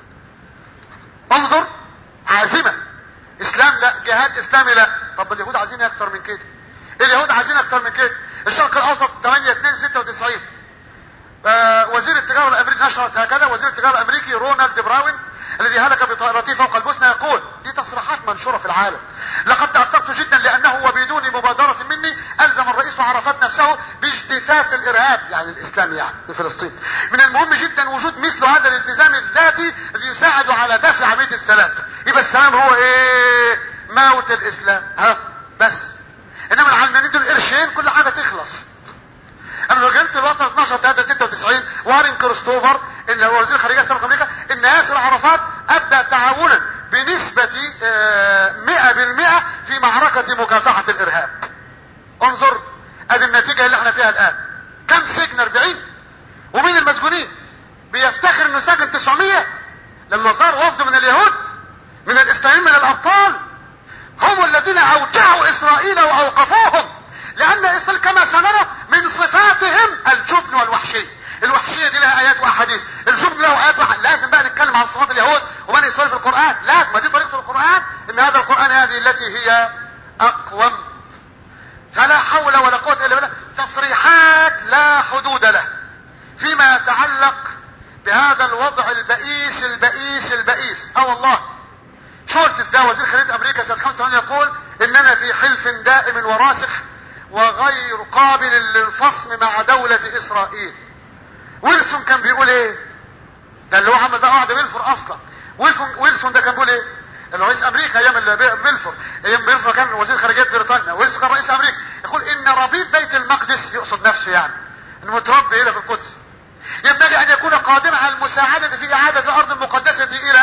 انظر، عازمة. اسلام لا، جهاد اسلامي لا. طب اليهود عايزين اكتر من كده. اليهود عايزين اكتر من كده. الشرق الاوسط 8/2/96 وزير التجارة الامريكي نشرت هكذا. وزير التجارة الامريكي رونالد براون الذي هلك بطائرته فوق البوسنة يقول، دي تصريحات منشورة في العالم: لقد تأثرت جدا لانه وبدون مبادرة مني الزم الرئيس عرفات نفسه باجتثاث الارهاب، يعني الاسلام يعني في فلسطين. من المهم جدا وجود مثل هذا الالتزام الذاتي الذي يساعد على دفع عملية السلام. يبقى السلام هو ايه؟ موت الاسلام. بس انما العلمانيين دول قرشين كل حاجة تخلص. انا لو جبت الوطن 12/3/96 وارين كريستوفر اللي هو وزير الخارجيه السابق امريكا ان ياسر عرفات ابدى تعاونا بنسبة 100% في معركة مكافحة الارهاب. انظر ادي النتيجة اللي احنا فيها الان. كم سجن؟ 40. ومين المسجونين؟ بيفتخر انه سجن 900 لما صار وفد من اليهود من الاسلاميين من الابطال. هم الذين اوجعوا اسرائيل واوقفوهم، لان اسرائيل كما سنرى من صفاتهم الجبن والوحشية. الوحشية دي لها ايات واحاديث، الجبن له ايات لازم بقى نتكلم عن صفات اليهود وبني اسرائيل في القرآن. لازم، ما دي طريقة القرآن، ان هذا القرآن هذه التي هي اقوم. فلا حول ولا قوة الا بالله. تصريحات لا حدود له فيما يتعلق بهذا الوضع البئيس البئيس البئيس. والله شولتز ده وزير خارجية امريكا سنة 85 يقول اننا في حلف دائم وراسخ وغير قابل للفصم مع دولة اسرائيل. ويلسون كان بيقول ايه؟ ده اللي هو عمل بقى قاعدة بيلفور اصلا. ويلسون ده كان بيقول ايه؟ رئيس امريكا ايام بيلفور، ايام بيلفور كان وزير خارجية بريطانيا، ويلسون كان رئيس امريكا. يقول ان ربيب بيت المقدس، يقصد نفسه يعني المتربي هنا في القدس، ينبغي ان يكون قادرا على المساعدة في اعادة الارض المقدسة الى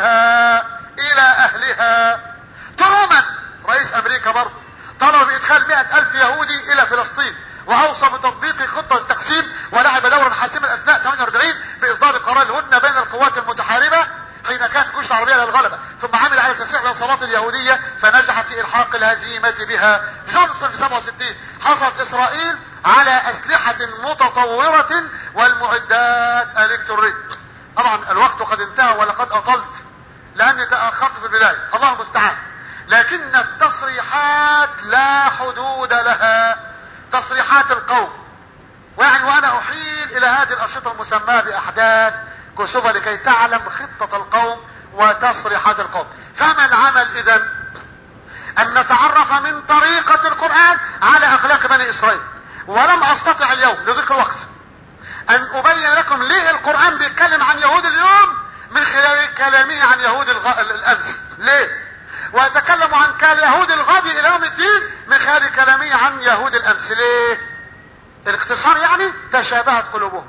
اهلها. ترومان رئيس امريكا برضه طلب بادخال 100,000 يهودي الى فلسطين، واوصى بتطبيق خطة التقسيم ولعب دورا حاسما اثناء 48 باصدار قرار الهدنة بين القوات المتحاربة حين كانت الجيوش العربية للغلبة، ثم عمل على تسريع العصابات اليهودية فنجح في الحاق الهزيمة بها. جونسون في 67 حصلت اسرائيل على اسلحة متطورة والمعدات الالكترونية. طبعا الوقت قد انتهى ولقد اطلت لاني تأخرت في البداية، الله المستعان. لكن التصريحات لا حدود لها، تصريحات القوم. وانا احيل الى هذه الانشطة المسماة باحداث كسوفا لكي تعلم خطة القوم وتصريحات القوم. فما العمل اذن؟ ان نتعرف من طريقة القرآن على اخلاق بني اسرائيل. ولم استطع اليوم لضيق الوقت ان ابين لكم ليه القرآن بيتكلم عن يهود اليوم من خلال كلامه عن يهود الامس. ليه؟ ويتكلم عن يهود الغد الى يوم الدين من خلال كلامه عن يهود الامس. ليه؟ الاختصار يعني تشابهت قلوبهم.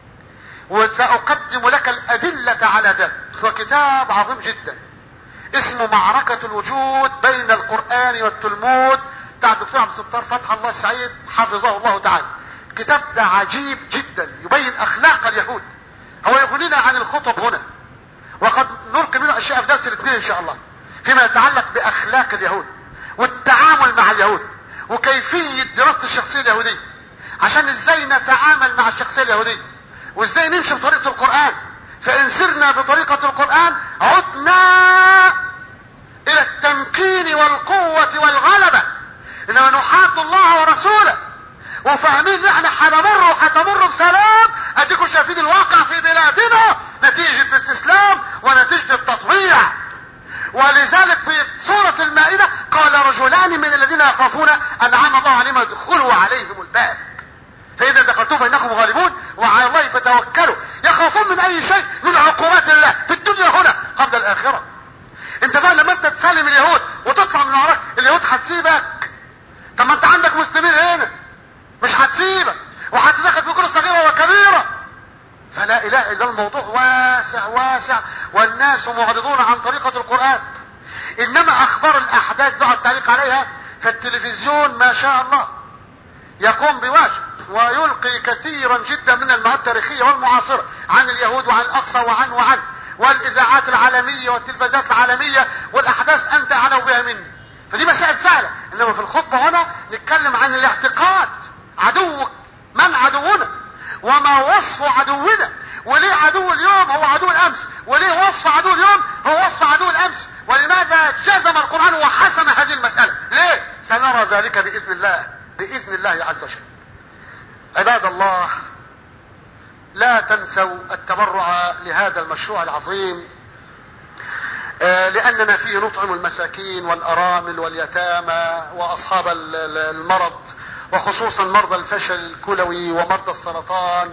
وسأقدم لك الأدلة على ذلك. هو كتاب عظيم جدا اسمه معركة الوجود بين القرآن والتلمود بتاع الدكتور عبد الستار فتح الله السعيد حفظه الله تعالى. الكتاب ده عجيب جدا يبين أخلاق اليهود. هو يغنينا عن الخطب هنا، وقد نلقي منه أشياء في درس الاثنين إن شاء الله فيما يتعلق بأخلاق اليهود والتعامل مع اليهود وكيفية دراسة الشخصية اليهودية عشان ازاي نتعامل مع الشخصية اليهودية وازاي نمشي بطريقة القرآن. فإن سرنا بطريقة القرآن عدنا إلى التمكين والقوة والغلبة. إنما نحاد الله ورسوله وفاهمين احنا هتمر بسلام. اديكم شايفين الواقع في بلادنا نتيجة الاستسلام ونتيجة التطبيع. ولذلك في سورة المائدة رجلان من الذين يخافون أنعم الله عليهم ادخلوا عليهم الباب فإذا دخلتم فإنكم غالبون وعلى الله فتوكلوا. يخافون من أي شيء؟ من عقوبات الله في الدنيا هنا قبل الآخرة. انت بقى لما انت تسلم اليهود وتطلع من وراك اليهود هتسيبك. طب ما انت عندك مسلمين هنا مش هتسيبك وهتدخل في كل صغيرة وكبيرة. فلا اله الا الموضوع واسع واسع والناس معرضون عن طريقة القرآن. انما اخبار الاحداث دعا التعليق عليها فالتلفزيون ما شاء الله يقوم بواجب ويلقي كثيرا جدا من المعلومات التاريخية والمعاصرة عن اليهود وعن الاقصى وعن والاذاعات العالمية والتلفزيونات العالمية والاحداث انت اعلم بها مني. فدي مسائل سهلة. انما في الخطبة هنا نتكلم عن الاعتقاد. عدو من عدونا وما وصف عدونا وليه عدو اليوم هو عدو الامس وليه وصف عدو اليوم هو وصف عدو الامس ولماذا جزم القرآن وحسم هذه المسألة. ليه؟ سنرى ذلك بإذن الله بإذن الله عز وجل. عباد الله لا تنسوا التبرع لهذا المشروع العظيم لأننا فيه نطعم المساكين والأرامل واليتامى وأصحاب المرض وخصوصا مرضى الفشل الكلوي ومرضى السرطان.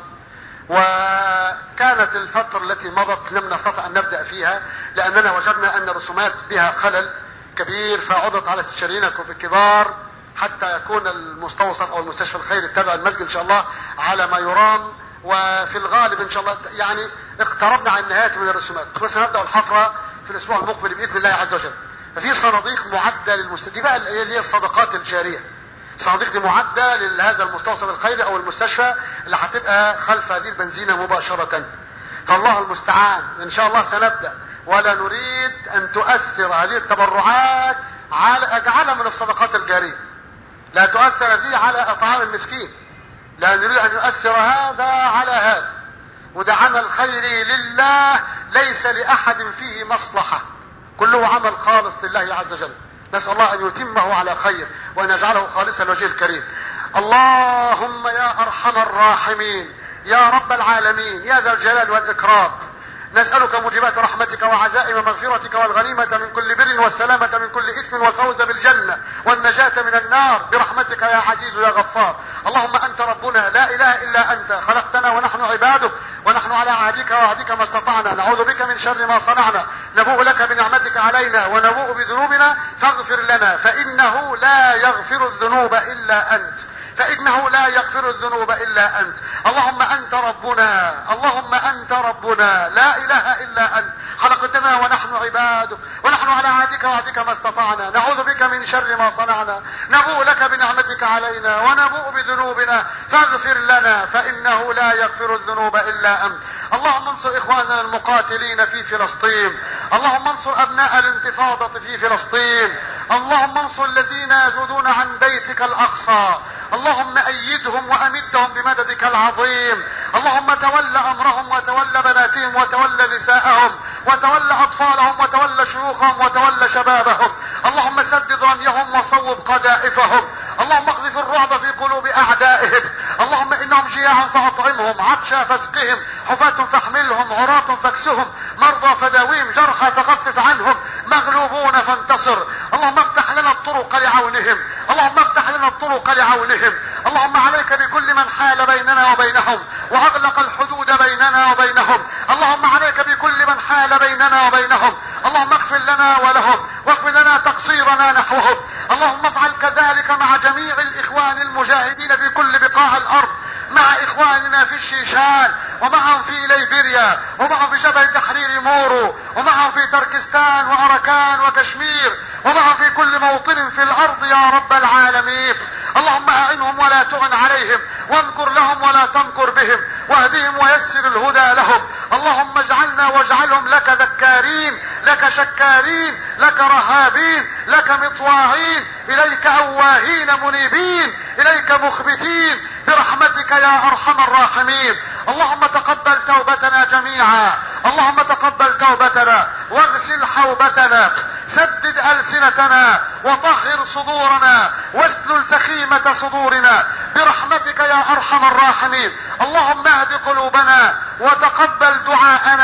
وكانت الفترة التي مضت لم نستطع أن نبدأ فيها لأننا وجدنا أن الرسومات بها خلل كبير فعرضت على استشاريين الكبار حتى يكون المستوصف أو المستشفى الخيري التابع المسجد إن شاء الله على ما يرام. وفي الغالب إن شاء الله يعني اقتربنا عن النهاية من الرسومات وسنبدأ الحفرة في الأسبوع المقبل بإذن الله عز وجل. ففي صناديق معدة دي بقى اللي هي الصدقات الجارية. صناديق دي معدة لهذا المستوصف الخيري او المستشفى اللي هتبقى خلف هذه البنزينة مباشرة. فالله المستعان ان شاء الله سنبدأ ولا نريد ان تؤثر هذه التبرعات على اجعلها من الصدقات الجارية. لا تؤثر هذه على اطعام المسكين. لا نريد ان يؤثر هذا على هذا. وده عمل خيري لله ليس لأحد فيه مصلحة. كله عمل خالص لله عز وجل. نسأل الله أن يتمه على خير وأن يجعله خالصا لوجهه الكريم. اللهم يا أرحم الراحمين يا رب العالمين يا ذا الجلال والإكرام نسألك موجبات رحمتك وعزائم مغفرتك والغنيمة من كل بر والسلامة من كل إثم والفوز بالجنة والنجاة من النار برحمتك يا عزيز يا غفار. اللهم أنت ربنا لا إله إلا أنت خلقتنا ونحن عبادك ونحن على عهدك ووعدك ما استطعنا نعوذ بك من شر ما صنعنا نبوء لك بنعمتك علينا ونبوء بذنوبنا فاغفر لنا فإنه لا يغفر الذنوب إلا أنت فإنه لا يغفر الذنوب إلا أنت. اللهم أنت ربنا اللهم أنت ربنا لا إله إلا أنت خلقتنا ونحن عبادك ونحن على عهدك ووعدك ما استطعنا نعوذ بك من شر ما صنعنا نبوء لك بنعمتك علينا ونبوء بذنوبنا فاغفر لنا فإنه لا يغفر الذنوب إلا أنت. اللهم انصر إخواننا المقاتلين في فلسطين. اللهم انصر أبناء الانتفاضة في فلسطين. اللهم انصر الذين يجودون عن بيتك الأقصى. اللهم أيدهم وأمدهم بمددك العظيم. اللهم تولى أمرهم وتولى بناتهم وتولى نساءهم وتولى أطفالهم وتولى شيوخهم وتولى شبابهم. اللهم سدد رميهم وصوب قذائفهم. اللهم اقذف الرعب في قلوب أعدائهم. اللهم إنهم جياعا فأطعمهم عطشا فاسقهم حفاة فاحملهم عراة فاكسهم مرضى فداويهم جرحى فخفف عنهم مغلوبون فانتصر. اللهم افتح لنا الطرق لعونهم. اللهم افتح لنا الطرق لعونهم. اللهم عليك بكل من حال بيننا وبينهم واغلق الحدود بيننا وبينهم. اللهم عليك بكل من حال بيننا وبينهم. اللهم اغفر لنا ولهم واغفر لنا تقصيرنا نحوهم. اللهم افعل كذلك مع جميع الاخوان المجاهدين في كل بقاع الارض مع اخواننا في الشيشان ومعهم في ليبيريا ومعهم في جبهة تحرير مورو ومعهم في تركستان واراكان وكشمير ومعهم في كل موطن في الارض يا رب العالمين. اللهم اعنهم ولا تعن عليهم وامكر لهم ولا تمكر بهم واهدهم ويسر الهدى لهم. اللهم اجعلنا واجعلهم لك ذكارين لك شكارين لك رهابين لك مطواعين اليك اواهين منيبين اليك مخبتين برحمتك يا ارحم الراحمين. اللهم تقبل توبتنا جميعا. اللهم تقبل توبتنا واغسل حوبتنا سدد ألسنتنا وطهر صدورنا واسلل سخيمة صدورنا برحمتك يا أرحم الراحمين. اللهم اهد قلوبنا وتقبل دعاءنا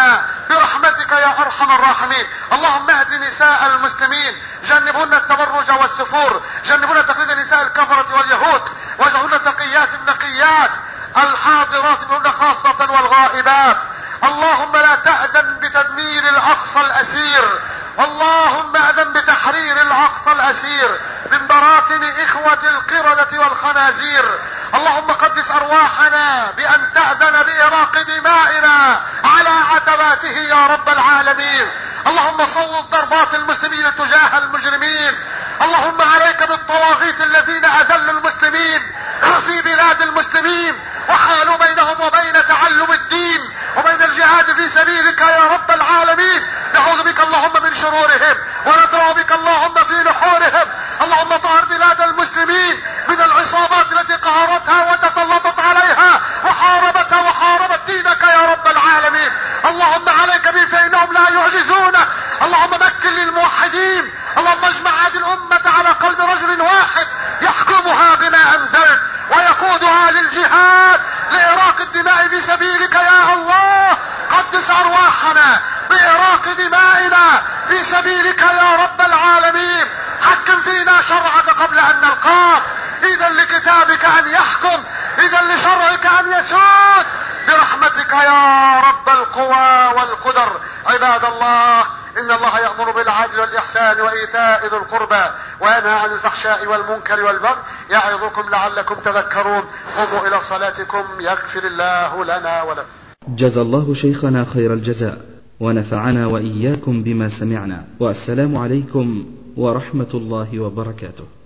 برحمتك يا أرحم الراحمين. اللهم اهد نساء المسلمين، جنبهن التبرج والسفور، جنبهن تقليد نساء الكفرة واليهود، واجعلهن تقيات نقيات، الحاضرات منهن خاصة والغائبات. اللهم لا تأذن بتدمير الأقصى الأسير، اللهم أذن بتحرير الأقصى الأسير من براثن إخوة القردة والخنازير. اللهم قدس أرواحنا بأن تأذن بإراق دمائنا على عتباته يا رب العالمين. اللهم صوت ضربات المسلمين تجاه المجرمين. اللهم عليك بالطواغيت الذين أذلوا المسلمين في بلاد المسلمين وحالوا بينهم وبين تعلم الدين وبين الجهاد في سبيلك يا رب العالمين. نعوذ بك اللهم من شرورهم وندعو بك اللهم في نحورهم. اللهم طهر بلاد المسلمين من العصابات التي قهرتها وتسلطت عليها وحاربت دينك يا رب العالمين. اللهم عليك بهم فإنهم لا يعجزونك. اللهم مكن للموحدين. اللهم اجمع هذه الأمة على قلب رجل واحد يحكمها بما أنزلت ويقودها للجهاد لإراق الدماء في سبيلك يا الله. قدس أرواحنا بإراق دمائنا في سبيلك يا رب العالمين. حكم فينا شرعك قبل أن نلقاك. إذا لكتابك أن يحكم، إذا لشرعك أن يسود برحمتك يا رب القوى والقدر. عباد الله، إن الله يأمر بالعدل والإحسان وإيتاء ذي القربى وينهى عن الفحشاء والمنكر والبغي يعظكم لعلكم تذكرون. قوموا إلى صلاتكم يغفر الله لنا ولكم. جزى الله شيخنا خير الجزاء ونفعنا وإياكم بما سمعنا، والسلام عليكم ورحمة الله وبركاته.